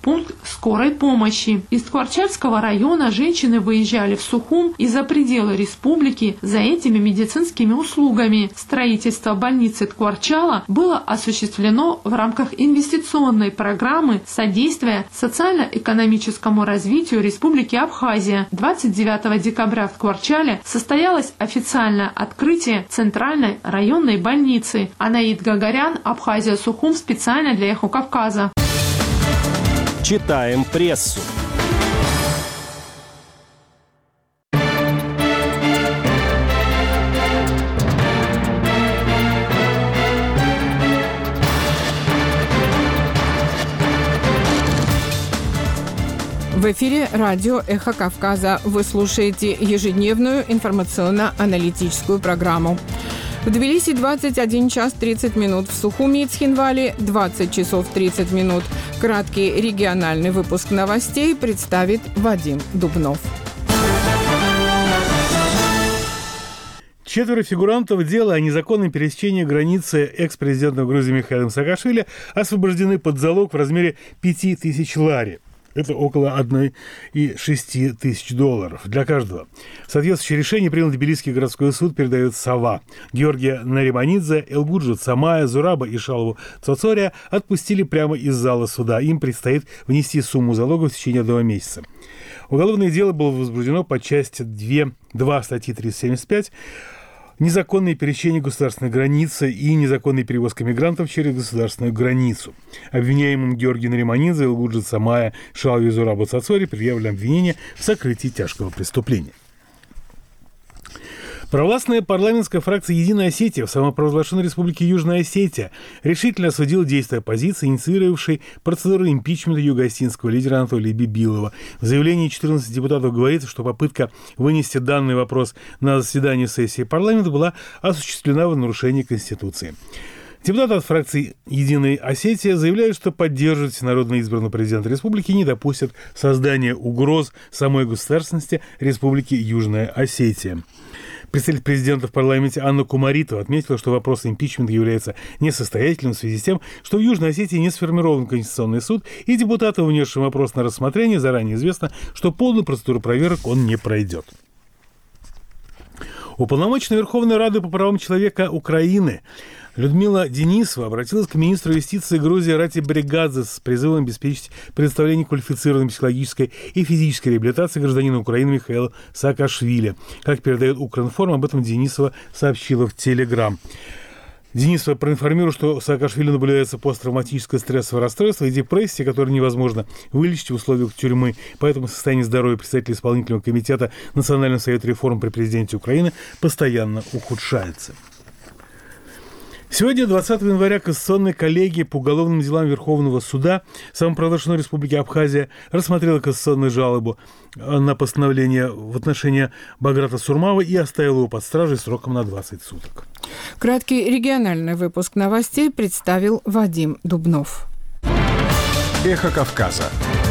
пункт скорой помощи. Из Ткварчальского района женщины выезжали в Сухум и за пределы республики за этими медицинскими услугами. Строительство больницы Ткварчала было осуществлено в рамках инвестиционной программы содействия социально-экономическому развитию Республики Абхазия. двадцать девятого декабря в Ткварчале состоялось официальное открытие Центральной районной больницы. Анаид Гагарян, Абхазия, Сухум, специально для «Эхо Кавказа». Читаем прессу. В эфире радио «Эхо Кавказа». Вы слушаете ежедневную информационно-аналитическую программу. В Тбилиси двадцать один час тридцать минут, в Сухуми и Цхинвале двадцать часов тридцать минут. Краткий региональный выпуск новостей представит Вадим Дубнов. Четверо фигурантов дела о незаконном пересечении границы экс-президента Грузии Михаила Саакашвили освобождены под залог в размере пяти тысяч лари. Это около одной целой шесть десятых тысяч долларов для каждого. Соответствующее решение принял Тбилисский городской суд, передает Сова. Георгия Нариманидзе, Элгуджу Цамая, Зураба и Шалву Цоцория отпустили прямо из зала суда. Им предстоит внести сумму залога в течение одного месяца. Уголовное дело было возбуждено по части два статьи триста семьдесят пять «Незаконное пересечение государственной границы» и «Незаконная перевозка мигрантов через государственную границу». Обвиняемым Георгию Нариманидзе, Элгуджу Цамая, Шалве Зурабу Цоцори предъявлено обвинение в сокрытии тяжкого преступления. Провластная парламентская фракция «Единая Осетия» в самопровозглашенной республике Южная Осетия решительно осудила действия оппозиции, инициировавшей процедуру импичмента юго-осетинского лидера Анатолия Бибилова. В заявлении четырнадцати депутатов говорится, что попытка вынести данный вопрос на заседание сессии парламента была осуществлена в нарушении Конституции. Депутаты от фракции «Единая Осетия» заявляют, что поддерживать всенародно избранного президента республики и не допустят создания угроз самой государственности республики Южная Осетия. Представитель президента в парламенте Анна Кумаритова отметила, что вопрос импичмента является несостоятельным в связи с тем, что в Южной Осетии не сформирован Конституционный суд, и депутатам, внесшим вопрос на рассмотрение, заранее известно, что полную процедуру проверок он не пройдет. Уполномоченная Верховной Рады по правам человека Украины Людмила Денисова обратилась к министру юстиции Грузии Рати Бригадзе с призывом обеспечить предоставление квалифицированной психологической и физической реабилитации гражданина Украины Михаила Саакашвили. Как передает Укринформ, об этом Денисова сообщила в Телеграм. Денисова проинформировал, что Саакашвили наблюдается посттравматическое стрессовое расстройство и депрессия, которое невозможно вылечить в условиях тюрьмы. Поэтому состояние здоровья представителя исполнительного комитета Национального совета реформ при президенте Украины постоянно ухудшается. Сегодня, двадцатого января, Кассационная коллегия по уголовным делам Верховного суда самопровозглашенной Республики Абхазия рассмотрела кассационную жалобу на постановление в отношении Баграта Сурмава и оставила его под стражей сроком на двадцать суток. Краткий региональный выпуск новостей представил Вадим Дубнов. Эхо Кавказа.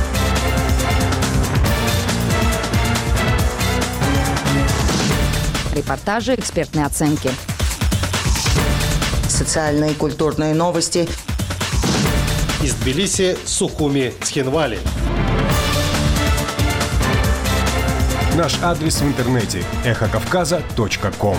Репортажи, экспертные оценки. Социальные и культурные новости. Из Тбилиси, Сухуми, Цхинвали. Наш адрес в интернете – эхо кавказа точка ком.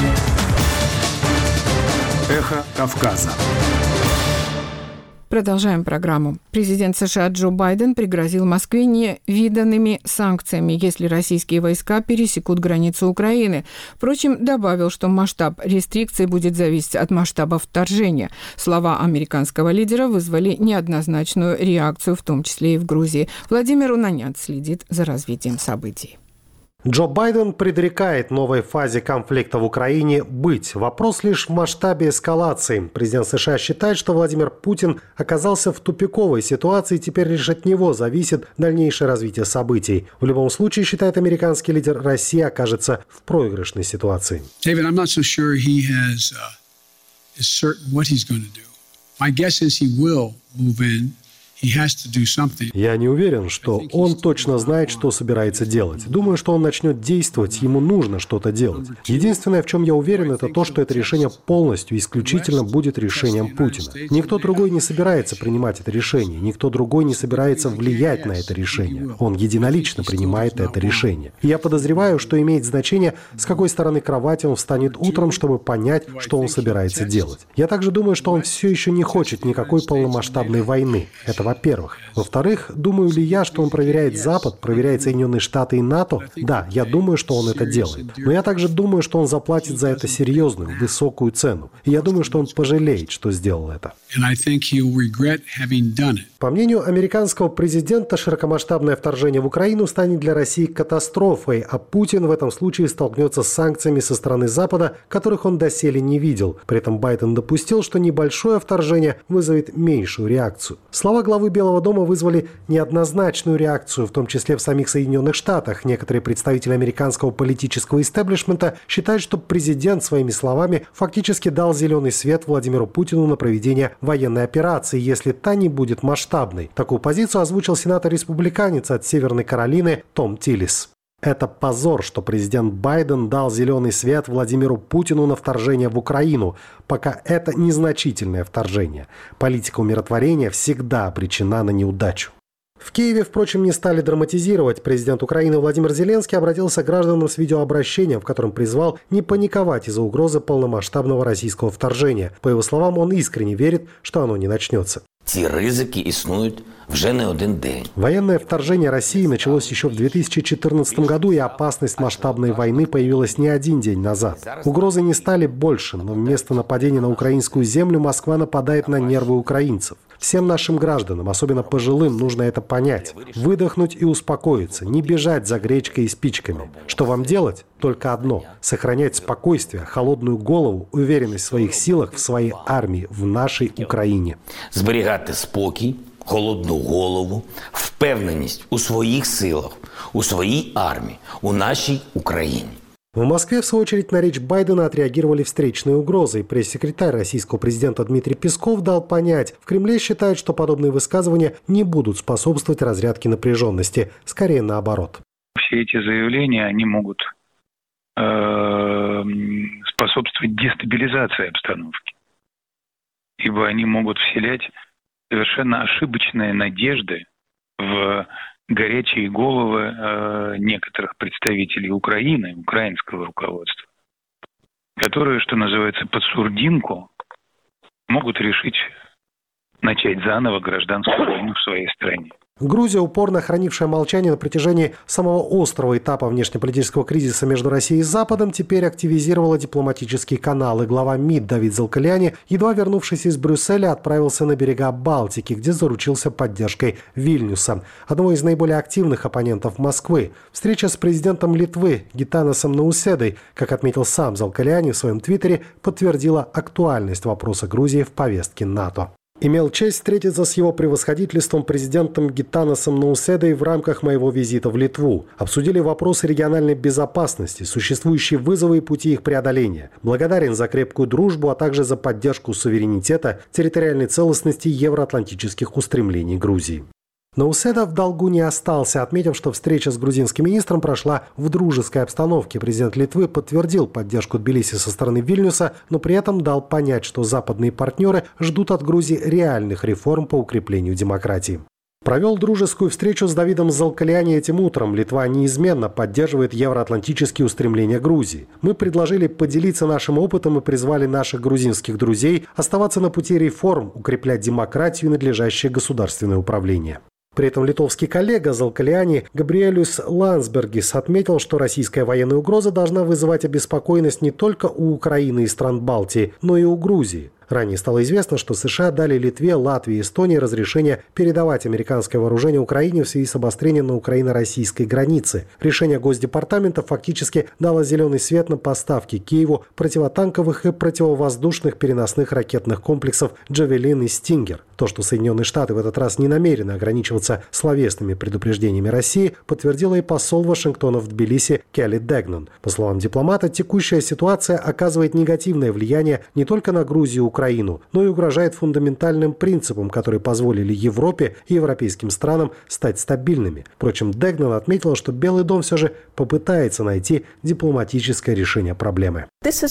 Эхо Кавказа. Продолжаем программу. Президент США Джо Байден пригрозил Москве невиданными санкциями, если российские войска пересекут границу Украины. Впрочем, добавил, что масштаб рестрикций будет зависеть от масштаба вторжения. Слова американского лидера вызвали неоднозначную реакцию, в том числе и в Грузии. Владимир Унанян следит за развитием событий. Джо Байден предрекает новой фазе конфликта в Украине быть. Вопрос лишь в масштабе эскалации. Президент США считает, что Владимир Путин оказался в тупиковой ситуации, и теперь лишь от него зависит дальнейшее развитие событий. В любом случае, считает американский лидер, Россия окажется в проигрышной ситуации. David, I'm not so sure he has uh, is certain what he's going to do. My guess is he will move in. Я не уверен, что он точно знает, что собирается делать. Думаю, что он начнет действовать, ему нужно что-то делать. Единственное, в чем я уверен, это то, что это решение полностью, исключительно будет решением Путина. Никто другой не собирается принимать это решение, никто другой не собирается влиять на это решение. Он единолично принимает это решение. И я подозреваю, что имеет значение, с какой стороны кровати он встанет утром, чтобы понять, что он собирается делать. Я также думаю, что он все еще не хочет никакой полномасштабной войны. Это во-первых. Во-вторых, думаю ли я, что он проверяет Запад, проверяет Соединенные Штаты и НАТО? Да, я думаю, что он это делает. Но я также думаю, что он заплатит за это серьезную, высокую цену. И я думаю, что он пожалеет, что сделал это. По мнению американского президента, широкомасштабное вторжение в Украину станет для России катастрофой, а Путин в этом случае столкнется с санкциями со стороны Запада, которых он доселе не видел. При этом Байден допустил, что небольшое вторжение вызовет меньшую реакцию. Слова главы Белого дома вызвали неоднозначную реакцию, в том числе в самих Соединенных Штатах. Некоторые представители американского политического истеблишмента считают, что президент своими словами фактически дал зеленый свет Владимиру Путину на проведение военной операции, если та не будет масштабной. Такую позицию озвучил сенатор-республиканец от Северной Каролины Том Тиллис. Это позор, что президент Байден дал зеленый свет Владимиру Путину на вторжение в Украину, пока это незначительное вторжение. Политика умиротворения всегда обречена на неудачу. В Киеве, впрочем, не стали драматизировать. Президент Украины Владимир Зеленский обратился к гражданам с видеообращением, в котором призвал не паниковать из-за угрозы полномасштабного российского вторжения. По его словам, он искренне верит, что оно не начнется. Ці ризики існують вже не один день. Военное вторжение России началось еще в две тысячи четырнадцатом году, и опасность масштабной войны появилась не один день назад. Угрозы не стали больше, но вместо нападения на украинскую землю Москва нападает на нервы украинцев. Всем нашим гражданам, особенно пожилым, нужно это понять. Выдохнуть и успокоиться, не бежать за гречкой и спичками. Что вам делать? Только одно – сохранять спокойствие, холодную голову, уверенность в своих силах, в своей армии, в нашей Украине. Зберігати спокій, холодну голову, впевненість у своїх силах, у своїй армії, у нашій Україні. В Москве, в свою очередь, на речь Байдена отреагировали встречные угрозы. Пресс-секретарь российского президента Дмитрий Песков дал понять, в Кремле считают, что подобные высказывания не будут способствовать разрядке напряженности, скорее наоборот. Все эти заявления, они могут э, способствовать дестабилизации обстановки, ибо они могут вселять совершенно ошибочные надежды в горячие головы э, некоторых представителей Украины, украинского руководства, которые, что называется, под сурдинку могут решить начать заново гражданскую войну в своей стране. Грузия, упорно хранившая молчание на протяжении самого острого этапа внешнеполитического кризиса между Россией и Западом, теперь активизировала дипломатические каналы. Глава МИД Давид Залкаляни, едва вернувшись из Брюсселя, отправился на берега Балтики, где заручился поддержкой Вильнюса, одного из наиболее активных оппонентов Москвы. Встреча с президентом Литвы Гитанасом Науседой, как отметил сам Залкаляни в своем твиттере, подтвердила актуальность вопроса Грузии в повестке НАТО. Имел честь встретиться с его превосходительством президентом Гитанасом Науседой в рамках моего визита в Литву. Обсудили вопросы региональной безопасности, существующие вызовы и пути их преодоления. Благодарен за крепкую дружбу, а также за поддержку суверенитета, территориальной целостности и евроатлантических устремлений Грузии. Науседа в долгу не остался, отметив, что встреча с грузинским министром прошла в дружеской обстановке. Президент Литвы подтвердил поддержку Тбилиси со стороны Вильнюса, но при этом дал понять, что западные партнеры ждут от Грузии реальных реформ по укреплению демократии. Провел дружескую встречу с Давидом Залкаляни этим утром. Литва неизменно поддерживает евроатлантические устремления Грузии. Мы предложили поделиться нашим опытом и призвали наших грузинских друзей оставаться на пути реформ, укреплять демократию и надлежащее государственное управление. При этом литовский коллега Залкаляни Габриэлюс Лансбергис отметил, что российская военная угроза должна вызывать обеспокоенность не только у Украины и стран Балтии, но и у Грузии. Ранее стало известно, что США дали Литве, Латвии и Эстонии разрешение передавать американское вооружение Украине в связи с обострением на украино-российской границе. Решение Госдепартамента фактически дало зеленый свет на поставки Киеву противотанковых и противовоздушных переносных ракетных комплексов «Джавелин» и «Стингер». То, что Соединенные Штаты в этот раз не намерены ограничиваться словесными предупреждениями России, подтвердила и посол Вашингтона в Тбилиси Келли Дегнан. По словам дипломата, текущая ситуация оказывает негативное влияние не только на Грузию и Украину, Украину, но и угрожает фундаментальным принципам, которые позволили Европе и европейским странам стать стабильными. Впрочем, Дегнан отметила, что Белый дом все же попытается найти дипломатическое решение проблемы.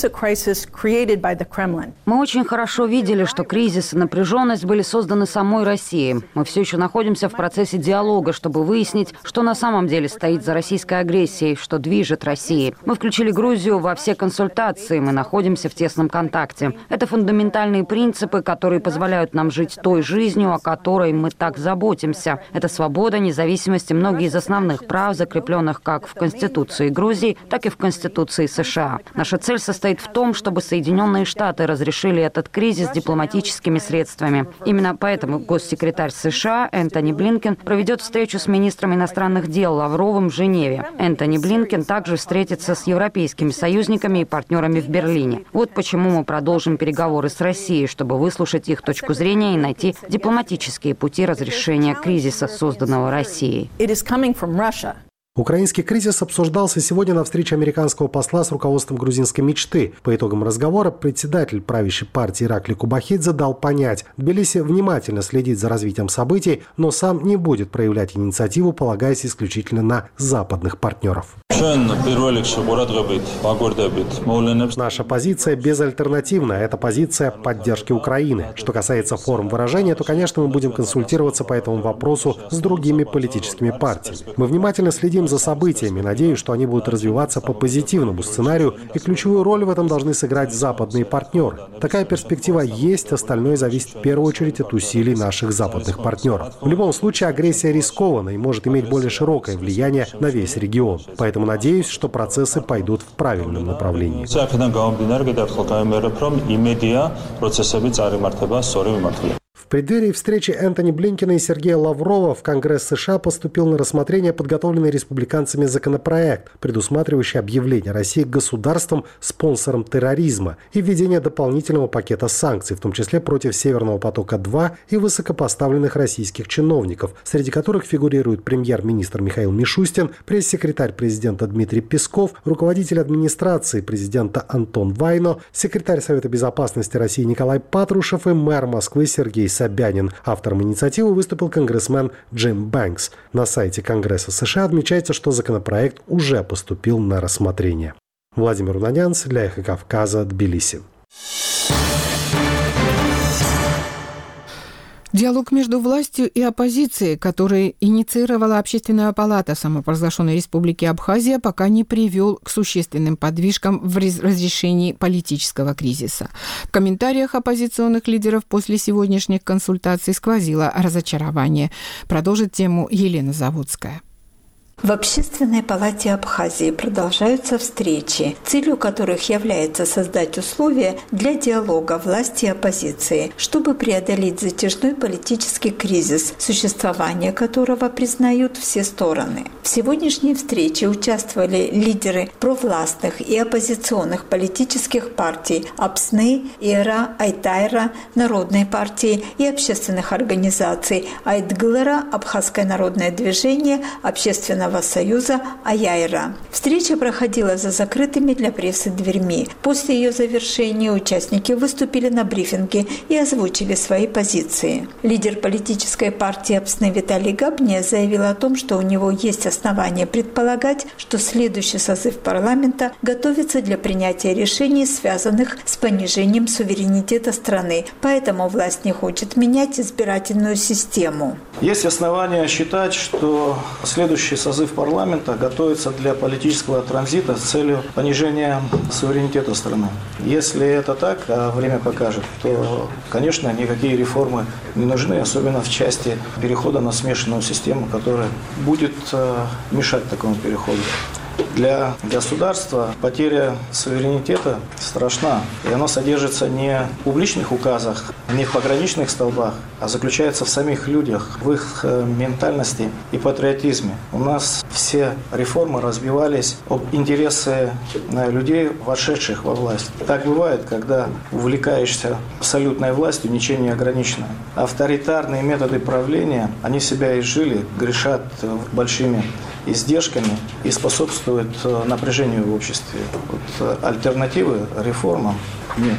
Мы очень хорошо видели, что кризис и напряженность были созданы самой Россией. Мы все еще находимся в процессе диалога, чтобы выяснить, что на самом деле стоит за российской агрессией, что движет Россией. Мы включили Грузию во все консультации, мы находимся в тесном контакте. Это фундаментальные принципы, которые позволяют нам жить той жизнью, о которой мы так заботимся. Это свобода, независимость и многие из основных прав, закрепленных как в Конституции Грузии, так и в Конституции США. Наша цель состоит в том, чтобы Соединенные Штаты разрешили этот кризис дипломатическими средствами. Именно поэтому госсекретарь США Энтони Блинкен проведет встречу с министром иностранных дел Лавровым в Женеве. Энтони Блинкен также встретится с европейскими союзниками и партнерами в Берлине. Вот почему мы продолжим переговоры с Россией, чтобы выслушать их точку зрения и найти дипломатические пути разрешения кризиса, созданного Россией. Украинский кризис обсуждался сегодня на встрече американского посла с руководством грузинской мечты. По итогам разговора председатель правящей партии Иракли Кубахидзе дал понять, Тбилиси внимательно следит за развитием событий, но сам не будет проявлять инициативу, полагаясь исключительно на западных партнеров. Наша позиция безальтернативна. Это позиция поддержки Украины. Что касается форм выражения, то, конечно, мы будем консультироваться по этому вопросу с другими политическими партиями. Мы внимательно следим за событиями. Надеюсь, что они будут развиваться по позитивному сценарию, и ключевую роль в этом должны сыграть западные партнеры. Такая перспектива есть, остальное зависит в первую очередь от усилий наших западных партнеров. В любом случае, агрессия рискована и может иметь более широкое влияние на весь регион. Поэтому надеюсь, что процессы пойдут в правильном направлении. В преддверии встречи Энтони Блинкена и Сергея Лаврова в Конгресс США поступил на рассмотрение подготовленный республиканцами законопроект, предусматривающий объявление России государством, спонсором терроризма, и введение дополнительного пакета санкций, в том числе против Северного потока-два и высокопоставленных российских чиновников, среди которых фигурируют премьер-министр Михаил Мишустин, пресс-секретарь президента Дмитрий Песков, руководитель администрации президента Антон Вайно, секретарь Совета безопасности России Николай Патрушев и мэр Москвы Сергей Собянин. Автором инициативы выступил конгрессмен Джим Бэнкс. На сайте Конгресса США отмечается, что законопроект уже поступил на рассмотрение. Владимир Унанянц для «Эхо Кавказа», Тбилиси. Диалог между властью и оппозицией, который инициировала Общественная палата самопровозглашенной Республики Абхазия, пока не привел к существенным подвижкам в разрешении политического кризиса. В комментариях оппозиционных лидеров после сегодняшних консультаций сквозило разочарование. Продолжит тему Елена Заводская. В Общественной палате Абхазии продолжаются встречи, целью которых является создать условия для диалога власти и оппозиции, чтобы преодолеть затяжной политический кризис, существование которого признают все стороны. В сегодняшней встрече участвовали лидеры провластных и оппозиционных политических партий АПСНы, ИРА, Айтайра, Народной партии и общественных организаций Айтглера, Абхазское народное движение, Общественного союза Аяйра. Встреча проходила за закрытыми для прессы дверьми. После ее завершения участники выступили на брифинге и озвучили свои позиции. Лидер политической партии АПСНы Виталий Габния заявил о том, что у него есть основания предполагать, что следующий созыв парламента готовится для принятия решений, связанных с понижением суверенитета страны. Поэтому власть не хочет менять избирательную систему. Есть основания считать, что следующий созыв парламента готовится для политического транзита с целью понижения суверенитета страны. Если это так, а время покажет, то, конечно, никакие реформы не нужны, особенно в части перехода на смешанную систему, которая будет мешать такому переходу. Для государства потеря суверенитета страшна, и она содержится не в публичных указах, не в пограничных столбах, а заключается в самих людях, в их ментальности и патриотизме. У нас все реформы разбивались об интересы людей, вошедших во власть. Так бывает, когда увлекаешься абсолютной властью, ничем не ограничено. Авторитарные методы правления, они себя изжили, грешат большими издержками и способствует напряжению в обществе. Вот альтернативы реформам нет.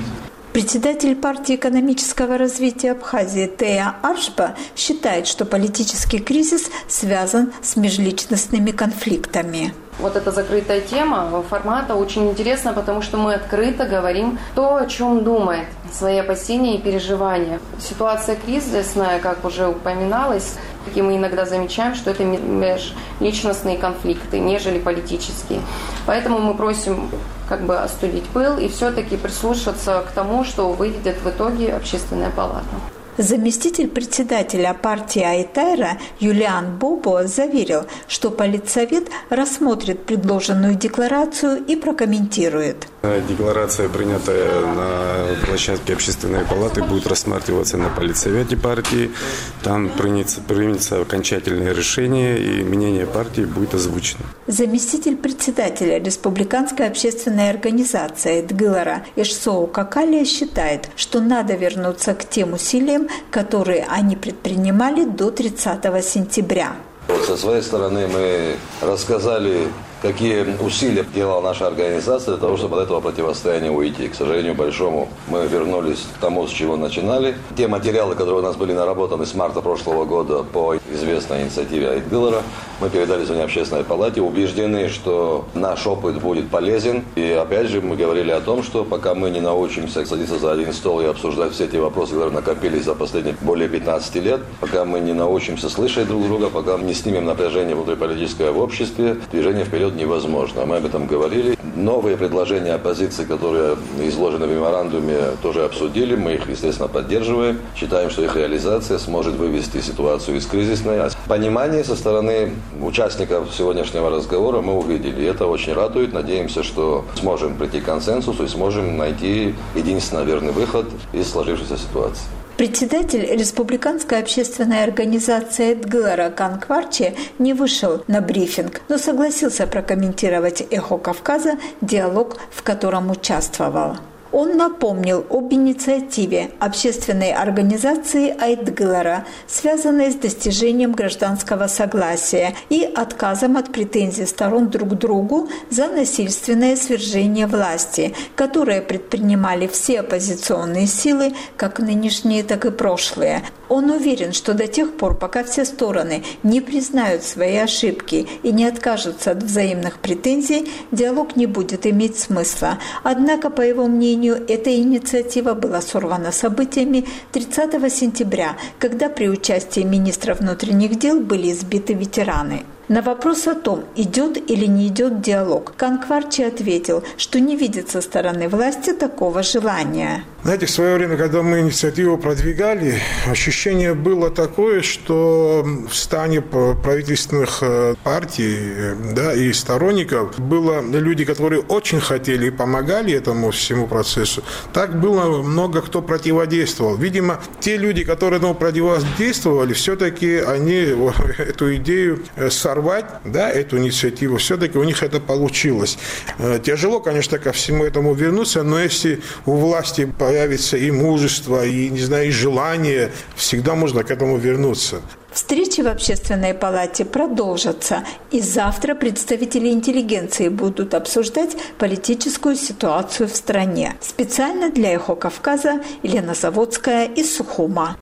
Председатель партии экономического развития Абхазии Тея Аршба считает, что политический кризис связан с межличностными конфликтами. Вот эта закрытая тема формата очень интересна, потому что мы открыто говорим то, о чем думает, свои опасения и переживания. Ситуация кризисная, как уже упоминалось, и мы иногда замечаем, что это межличностные конфликты, нежели политические. Поэтому мы просим как бы остудить пыл и все-таки прислушаться к тому, что выйдет в итоге Общественная палата. Заместитель председателя партии Айтайра Юлиан Бобо заверил, что Политсовет рассмотрит предложенную декларацию и прокомментирует. Декларация, принятая на площадке Общественной палаты, будет рассматриваться на Политсовете партии. Там примется, примется окончательное решение, и мнение партии будет озвучено. Заместитель председателя Республиканской общественной организации Дгылара Ишсоу Какалия считает, что надо вернуться к тем усилиям, которые они предпринимали до тридцатого сентября. Вот со своей стороны мы рассказали, какие усилия делала наша организация для того, чтобы от этого противостояния уйти. К сожалению большому, мы вернулись к тому, с чего начинали. Те материалы, которые у нас были наработаны с марта прошлого года по известной инициативе Айтгылара, мы передали сегодня Общественной палате, убеждены, что наш опыт будет полезен. И опять же мы говорили о том, что пока мы не научимся садиться за один стол и обсуждать все эти вопросы, которые накопились за последние более пятнадцати лет, пока мы не научимся слышать друг друга, пока мы не снимем напряжение внутриполитическое в обществе, движение вперед невозможно. Мы об этом говорили. Новые предложения оппозиции, которые изложены в меморандуме, тоже обсудили. Мы их, естественно, поддерживаем. Считаем, что их реализация сможет вывести ситуацию из кризисной. Понимание со стороны участников сегодняшнего разговора мы увидели. И это очень радует. Надеемся, что сможем прийти к консенсусу и сможем найти единственно верный выход из сложившейся ситуации. Председатель Республиканской общественной организации Дгылара Канкварчи не вышел на брифинг, но согласился прокомментировать «Эхо Кавказа», диалог, в котором участвовал. Он напомнил об инициативе общественной организации Айтгылара, связанной с достижением гражданского согласия и отказом от претензий сторон друг к другу за насильственное свержение власти, которое предпринимали все оппозиционные силы, как нынешние, так и прошлые. Он уверен, что до тех пор, пока все стороны не признают свои ошибки и не откажутся от взаимных претензий, диалог не будет иметь смысла. Однако, по его мнению, эта инициатива была сорвана событиями тридцатого сентября, когда при участии министра внутренних дел были избиты ветераны. На вопрос о том, идет или не идет диалог, Канкварчи ответил, что не видит со стороны власти такого желания. Знаете, в свое время, когда мы инициативу продвигали, ощущение было такое, что в стане правительственных партий, да, и сторонников было люди, которые очень хотели и помогали этому всему процессу. Так было много кто противодействовал. Видимо, те люди, которые этому противодействовали, все-таки они эту идею сорвали. Да, эту инициативу, все-таки у них это получилось. Тяжело, конечно, ко всему этому вернуться, но если у власти появится и мужество, и, не знаю, и желание, всегда можно к этому вернуться. Встречи в Общественной палате продолжатся, и завтра представители интеллигенции будут обсуждать политическую ситуацию в стране. Специально для «Эхо Кавказа» Елена Заводская из Сухума.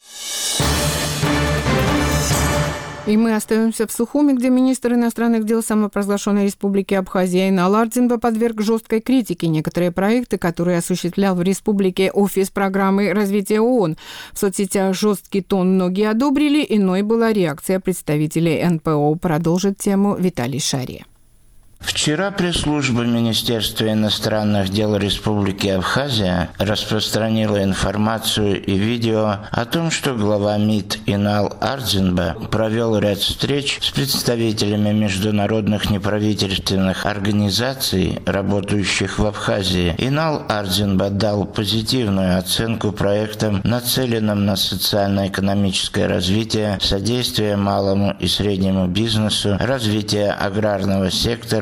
И мы остаемся в Сухуми, где министр иностранных дел самопровозглашенной республики Абхазия Инал Ардзинба подверг жесткой критике некоторые проекты, которые осуществлял в республике офис программы развития ООН. В соцсетях жесткий тон многие одобрили, иной была реакция представителей эн пэ о. Продолжит тему Виталий Шария. Вчера пресс-служба Министерства иностранных дел Республики Абхазия распространила информацию и видео о том, что глава МИД Инал Ардзинба провел ряд встреч с представителями международных неправительственных организаций, работающих в Абхазии. Инал Ардзинба дал позитивную оценку проектам, нацеленным на социально-экономическое развитие, содействие малому и среднему бизнесу, развитие аграрного сектора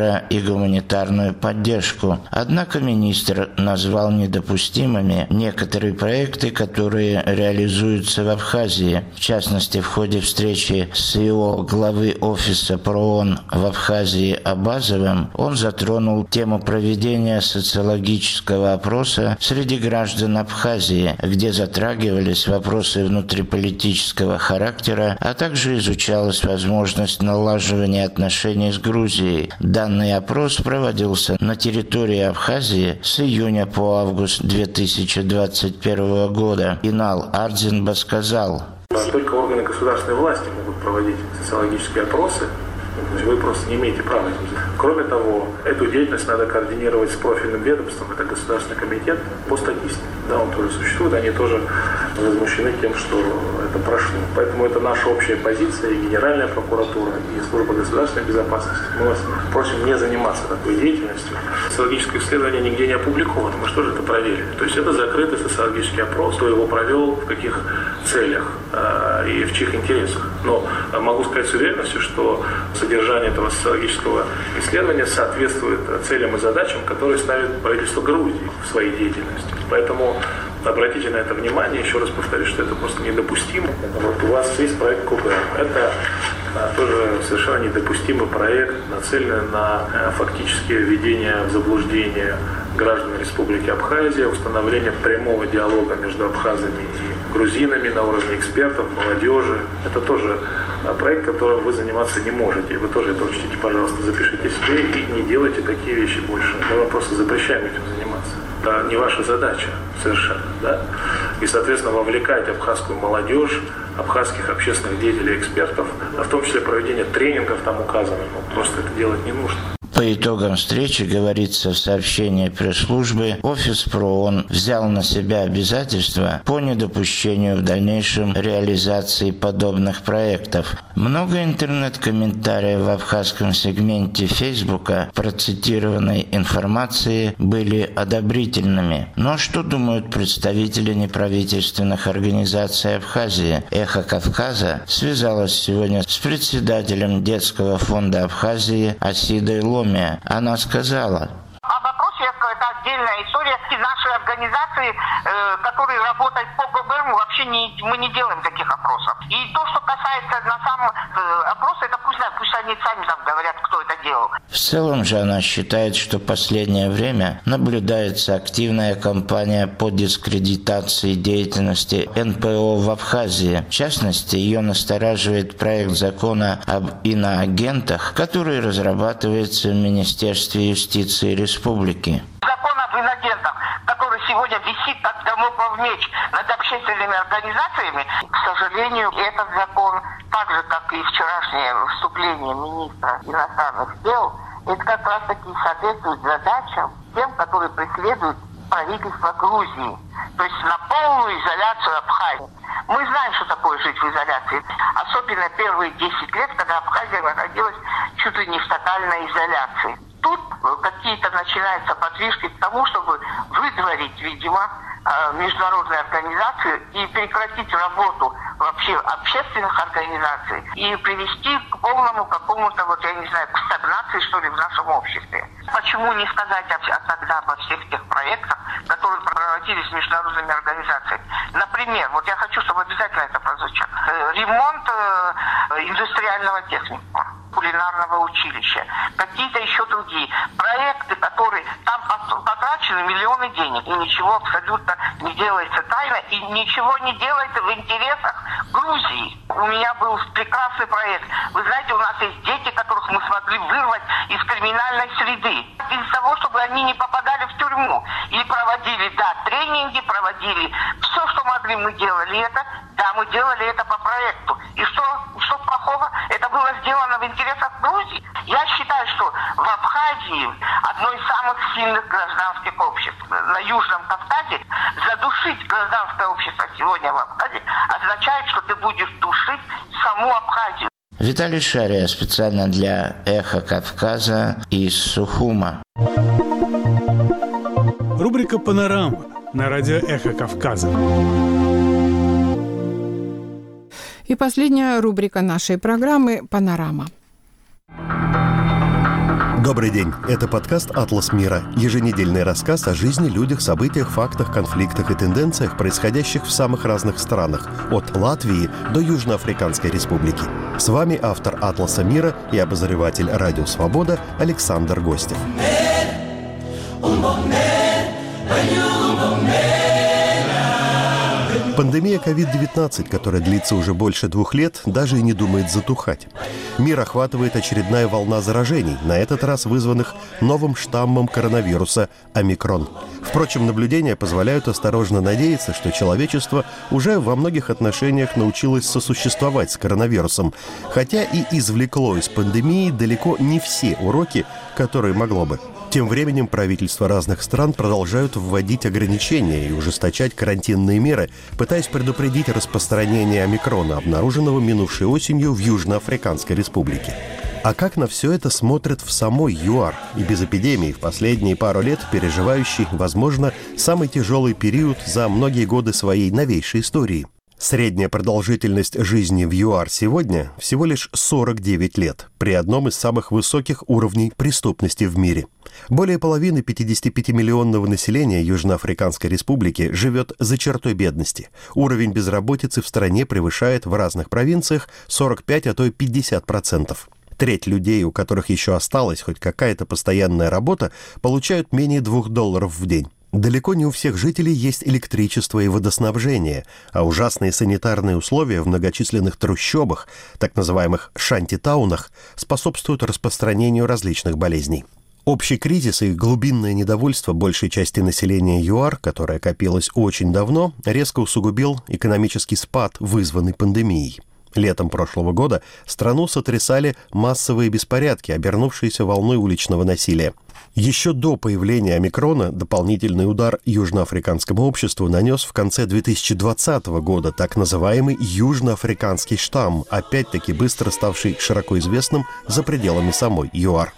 мира и гуманитарную поддержку. Однако министр назвал недопустимыми некоторые проекты, которые реализуются в Абхазии. В частности, в ходе встречи с его главы офиса ПРООН в Абхазии Абазовым он затронул тему проведения социологического опроса среди граждан Абхазии, где затрагивались вопросы внутриполитического характера, а также изучалась возможность налаживания отношений с Грузией. Данный опрос проводился на территории Абхазии с июня по август две тысячи двадцать первого года. Инал Ардзинба сказал: только органы государственной власти могут проводить социологические опросы. Вы просто не имеете права этим заниматься. Кроме того, эту деятельность надо координировать с профильным ведомством. Это Государственный комитет по статистике. Да, он тоже существует. Они тоже возмущены тем, что это прошло. Поэтому это наша общая позиция, и Генеральная прокуратура, и Служба государственной безопасности. Мы вас просим не заниматься такой деятельностью. Социологическое исследование нигде не опубликовано. Мы что же это проверили? То есть это закрытый социологический опрос. Кто его провел, в каких целях э, и в чьих интересах. Но могу сказать с уверенностью, что содержание этого социологического исследования соответствует целям и задачам, которые ставит правительство Грузии в своей деятельности. Поэтому обратите на это внимание. Еще раз повторюсь, что это просто недопустимо. Вот у вас есть проект КУБР. Это а, тоже совершенно недопустимый проект, нацеленный на а, фактически введение в заблуждение граждан Республики Абхазия, установление прямого диалога между абхазами и грузинами на уровне экспертов, молодежи. Это тоже а, проект, которым вы заниматься не можете. Вы тоже это учтите, пожалуйста, запишите себе и не делайте такие вещи больше. Мы вам просто запрещаем этим заниматься. Это не ваша задача совершенно, да? И, соответственно, вовлекать абхазскую молодежь, абхазских общественных деятелей, экспертов, а в том числе проведение тренингов там указано, ну, просто это делать не нужно. По итогам встречи, говорится в сообщении пресс-службы, офис ПРООН взял на себя обязательства по недопущению в дальнейшем реализации подобных проектов. Много интернет-комментариев в абхазском сегменте Фейсбука процитированной информации были одобрительными. Но что думают представители неправительственных организаций Абхазии? «Эхо Кавказа» связалась сегодня с председателем детского фонда Абхазии Асидой Ломи. Она сказала: об опросе это отдельная история. И наши организации, э, которые работают по КБР, мы вообще не, мы не делаем таких опросов. И то, что касается на самом э, опроса, это пусть, пусть они сами там говорят, кто это делал. В целом же она считает, что в последнее время наблюдается активная кампания по дискредитации деятельности эн пэ о в Абхазии. В частности, ее настораживает проект закона об иноагентах, который разрабатывается в Министерстве юстиции республики. Закон об инагентах, который сегодня висит как дамоклов меч над общественными организациями, к сожалению, этот закон, так же, как и вчерашнее выступление министра иностранных дел, это как раз таки соответствует задачам тем, которые преследуют правительство Грузии. То есть на полную изоляцию Абхазии. Мы знаем, что такое жить в изоляции. Особенно первые десять лет, когда Абхазия находилась чуть ли не в тотальной изоляции. Тут какие-то начинаются подвижки к тому, чтобы выдворить, видимо, международные организации и прекратить работу вообще общественных организаций и привести к полному какому-то, вот я не знаю, к стагнации, что ли, в нашем обществе. Почему не сказать тогда обо всех тех проектах, которые проводились международными организациями? Например, вот я хочу, чтобы обязательно это прозвучало. Ремонт индустриального техникума, кулинарного училища, какие-то еще другие проекты, которые там потрачены миллионы денег, и ничего абсолютно не делается тайно, и ничего не делается в интересах Грузии. У меня был прекрасный проект. Вы знаете, у нас есть дети, которых мы смогли вырвать из криминальной среды. Из-за того, чтобы они не попадали в тюрьму. И проводили, да, тренинги, проводили все, что могли, мы делали это. Да, мы делали это по проекту. И что, что плохого? Это было сделано в интересах Грузии. Я считаю, что в Абхазии одно из самых сильных гражданских обществ. На Южном Кавказе задушить гражданское общество сегодня в Абхазии означает, что ты будешь душить саму Абхазию. Виталий Шария специально для «Эхо Кавказа» из Сухума. Рубрика «Панорама» на радио «Эхо Кавказа». И последняя рубрика нашей программы «Панорама». Добрый день. Это подкаст «Атлас мира». Еженедельный рассказ о жизни, людях, событиях, фактах, конфликтах и тенденциях, происходящих в самых разных странах. От Латвии до Южноафриканской Республики. С вами автор «Атласа мира» и обозреватель «Радио Свобода» Александр Гостев. Пандемия ковид девятнадцать, которая длится уже больше двух лет, даже и не думает затухать. Мир охватывает очередная волна заражений, на этот раз вызванных новым штаммом коронавируса «Омикрон». Впрочем, наблюдения позволяют осторожно надеяться, что человечество уже во многих отношениях научилось сосуществовать с коронавирусом, хотя и извлекло из пандемии далеко не все уроки, которые могло бы. Тем временем правительства разных стран продолжают вводить ограничения и ужесточать карантинные меры, пытаясь предупредить распространение омикрона, обнаруженного минувшей осенью в Южноафриканской Республике. А как на все это смотрят в самой ЮАР, и без эпидемии в последние пару лет переживающий, возможно, самый тяжелый период за многие годы своей новейшей истории? Средняя продолжительность жизни в ЮАР сегодня всего лишь сорок девять лет, при одном из самых высоких уровней преступности в мире. Более половины пятидесятипятимиллионного населения Южноафриканской Республики живет за чертой бедности. Уровень безработицы в стране превышает в разных провинциях сорок пять, а то и пятьдесят процентов. Треть людей, у которых еще осталась хоть какая-то постоянная работа, получают менее двух долларов в день. Далеко не у всех жителей есть электричество и водоснабжение, а ужасные санитарные условия в многочисленных трущобах, так называемых шантитаунах, способствуют распространению различных болезней. Общий кризис и глубинное недовольство большей части населения ЮАР, которое копилось очень давно, резко усугубил экономический спад, вызванный пандемией. Летом прошлого года страну сотрясали массовые беспорядки, обернувшиеся волной уличного насилия. Еще до появления омикрона дополнительный удар южноафриканскому обществу нанес в конце две тысячи двадцатого года так называемый южноафриканский штамм, опять-таки быстро ставший широко известным за пределами самой ЮАР.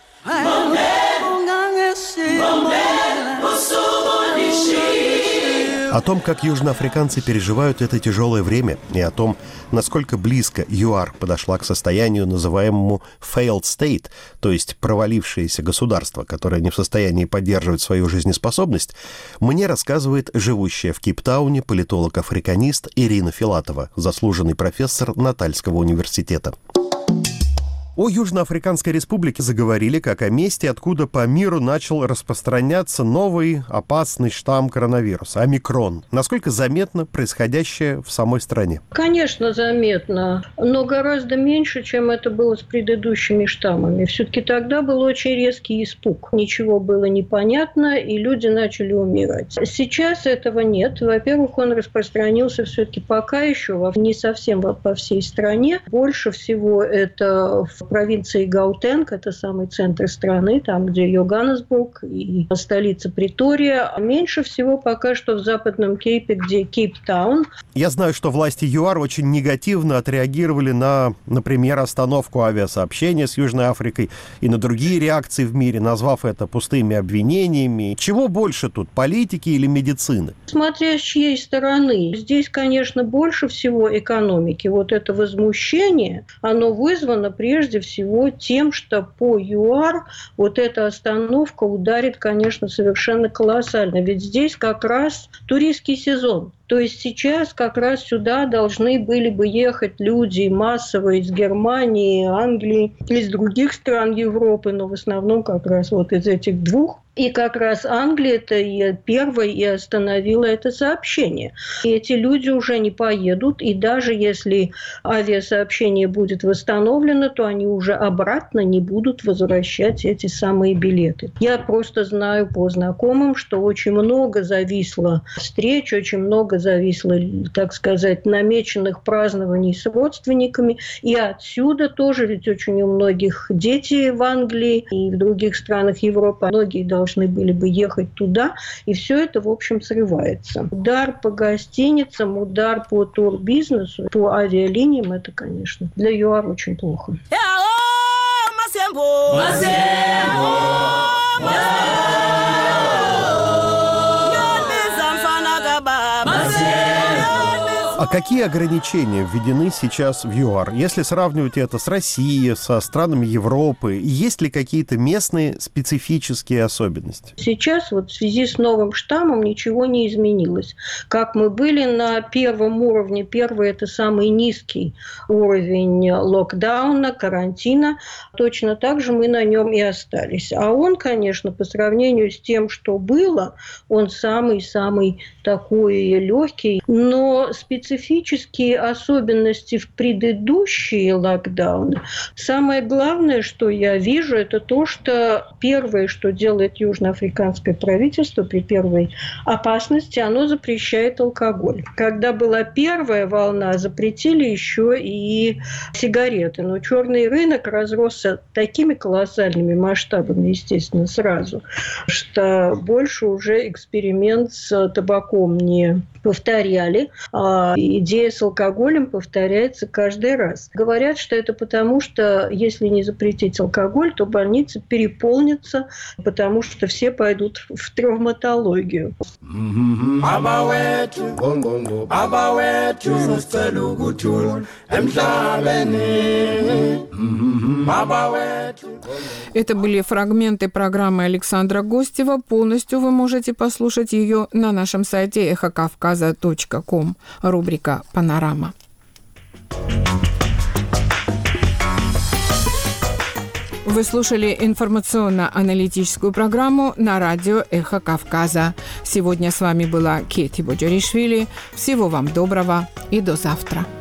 О том, как южноафриканцы переживают это тяжелое время, и о том, насколько близко ЮАР подошла к состоянию, называемому failed state, то есть провалившееся государство, которое не в состоянии поддерживать свою жизнеспособность, мне рассказывает живущая в Кейптауне политолог-африканист Ирина Филатова, заслуженный профессор Натальского университета. О Южноафриканской Республике заговорили как о месте, откуда по миру начал распространяться новый опасный штамм коронавируса – омикрон. Насколько заметно происходящее в самой стране? Конечно, заметно, но гораздо меньше, чем это было с предыдущими штаммами. Все-таки тогда был очень резкий испуг. Ничего было непонятно, и люди начали умирать. Сейчас этого нет. Во-первых, он распространился все-таки пока еще не совсем по всей стране. Больше всего это в провинции Гаутенг, это самый центр страны, там, где Йоганнесбург и столица Притория. А меньше всего пока что в Западном Кейпе, где Кейптаун. Я знаю, что власти ЮАР очень негативно отреагировали на, например, остановку авиасообщения с Южной Африкой и на другие реакции в мире, назвав это пустыми обвинениями. Чего больше тут, политики или медицины? Смотря с чьей стороны. Здесь, конечно, больше всего экономики. Вот это возмущение, оно вызвано прежде всего тем, что по ЮАР вот эта остановка ударит, конечно, совершенно колоссально. Ведь здесь как раз туристский сезон. То есть сейчас как раз сюда должны были бы ехать люди массово из Германии, Англии, из других стран Европы, но в основном как раз вот из этих двух. И как раз Англия-то и первой и остановила это сообщение. И эти люди уже не поедут, и даже если авиасообщение будет восстановлено, то они уже обратно не будут возвращать эти самые билеты. Я просто знаю по знакомым, что очень много зависло встреч, очень много зависло, так сказать, намеченных празднований с родственниками. И отсюда тоже, ведь очень у многих дети в Англии и в других странах Европы, многие должны должны были бы ехать туда, и все это, в общем, срывается. Удар по гостиницам, удар по турбизнесу, по авиалиниям, это, конечно, для ЮАР очень плохо. О какие ограничения введены сейчас в ЮАР? Если сравнивать это с Россией, со странами Европы, есть ли какие-то местные специфические особенности? Сейчас вот в связи с новым штаммом ничего не изменилось. Как мы были на первом уровне, первый – это самый низкий уровень локдауна, карантина, точно так же мы на нем и остались. А он, конечно, по сравнению с тем, что было, он самый-самый такой легкий, но специфические особенности в предыдущие локдауны. Самое главное, что я вижу, это то, что первое, что делает южноафриканское правительство при первой опасности, оно запрещает алкоголь. Когда была первая волна, запретили еще и сигареты. Но черный рынок разросся такими колоссальными масштабами, естественно, сразу, что больше уже эксперимент с табаком не повторяли, а идея с алкоголем повторяется каждый раз. Говорят, что это потому, что если не запретить алкоголь, то больницы переполнятся, потому что все пойдут в травматологию. Это были фрагменты программы Александра Гостева. Полностью вы можете послушать ее на нашем сайте эхо кавказа точка ком. Рубрика «Панорама». Вы слушали информационно-аналитическую программу на радио «Эхо Кавказа». Сегодня с вами была Кети Боджаришвили. Всего вам доброго и до завтра.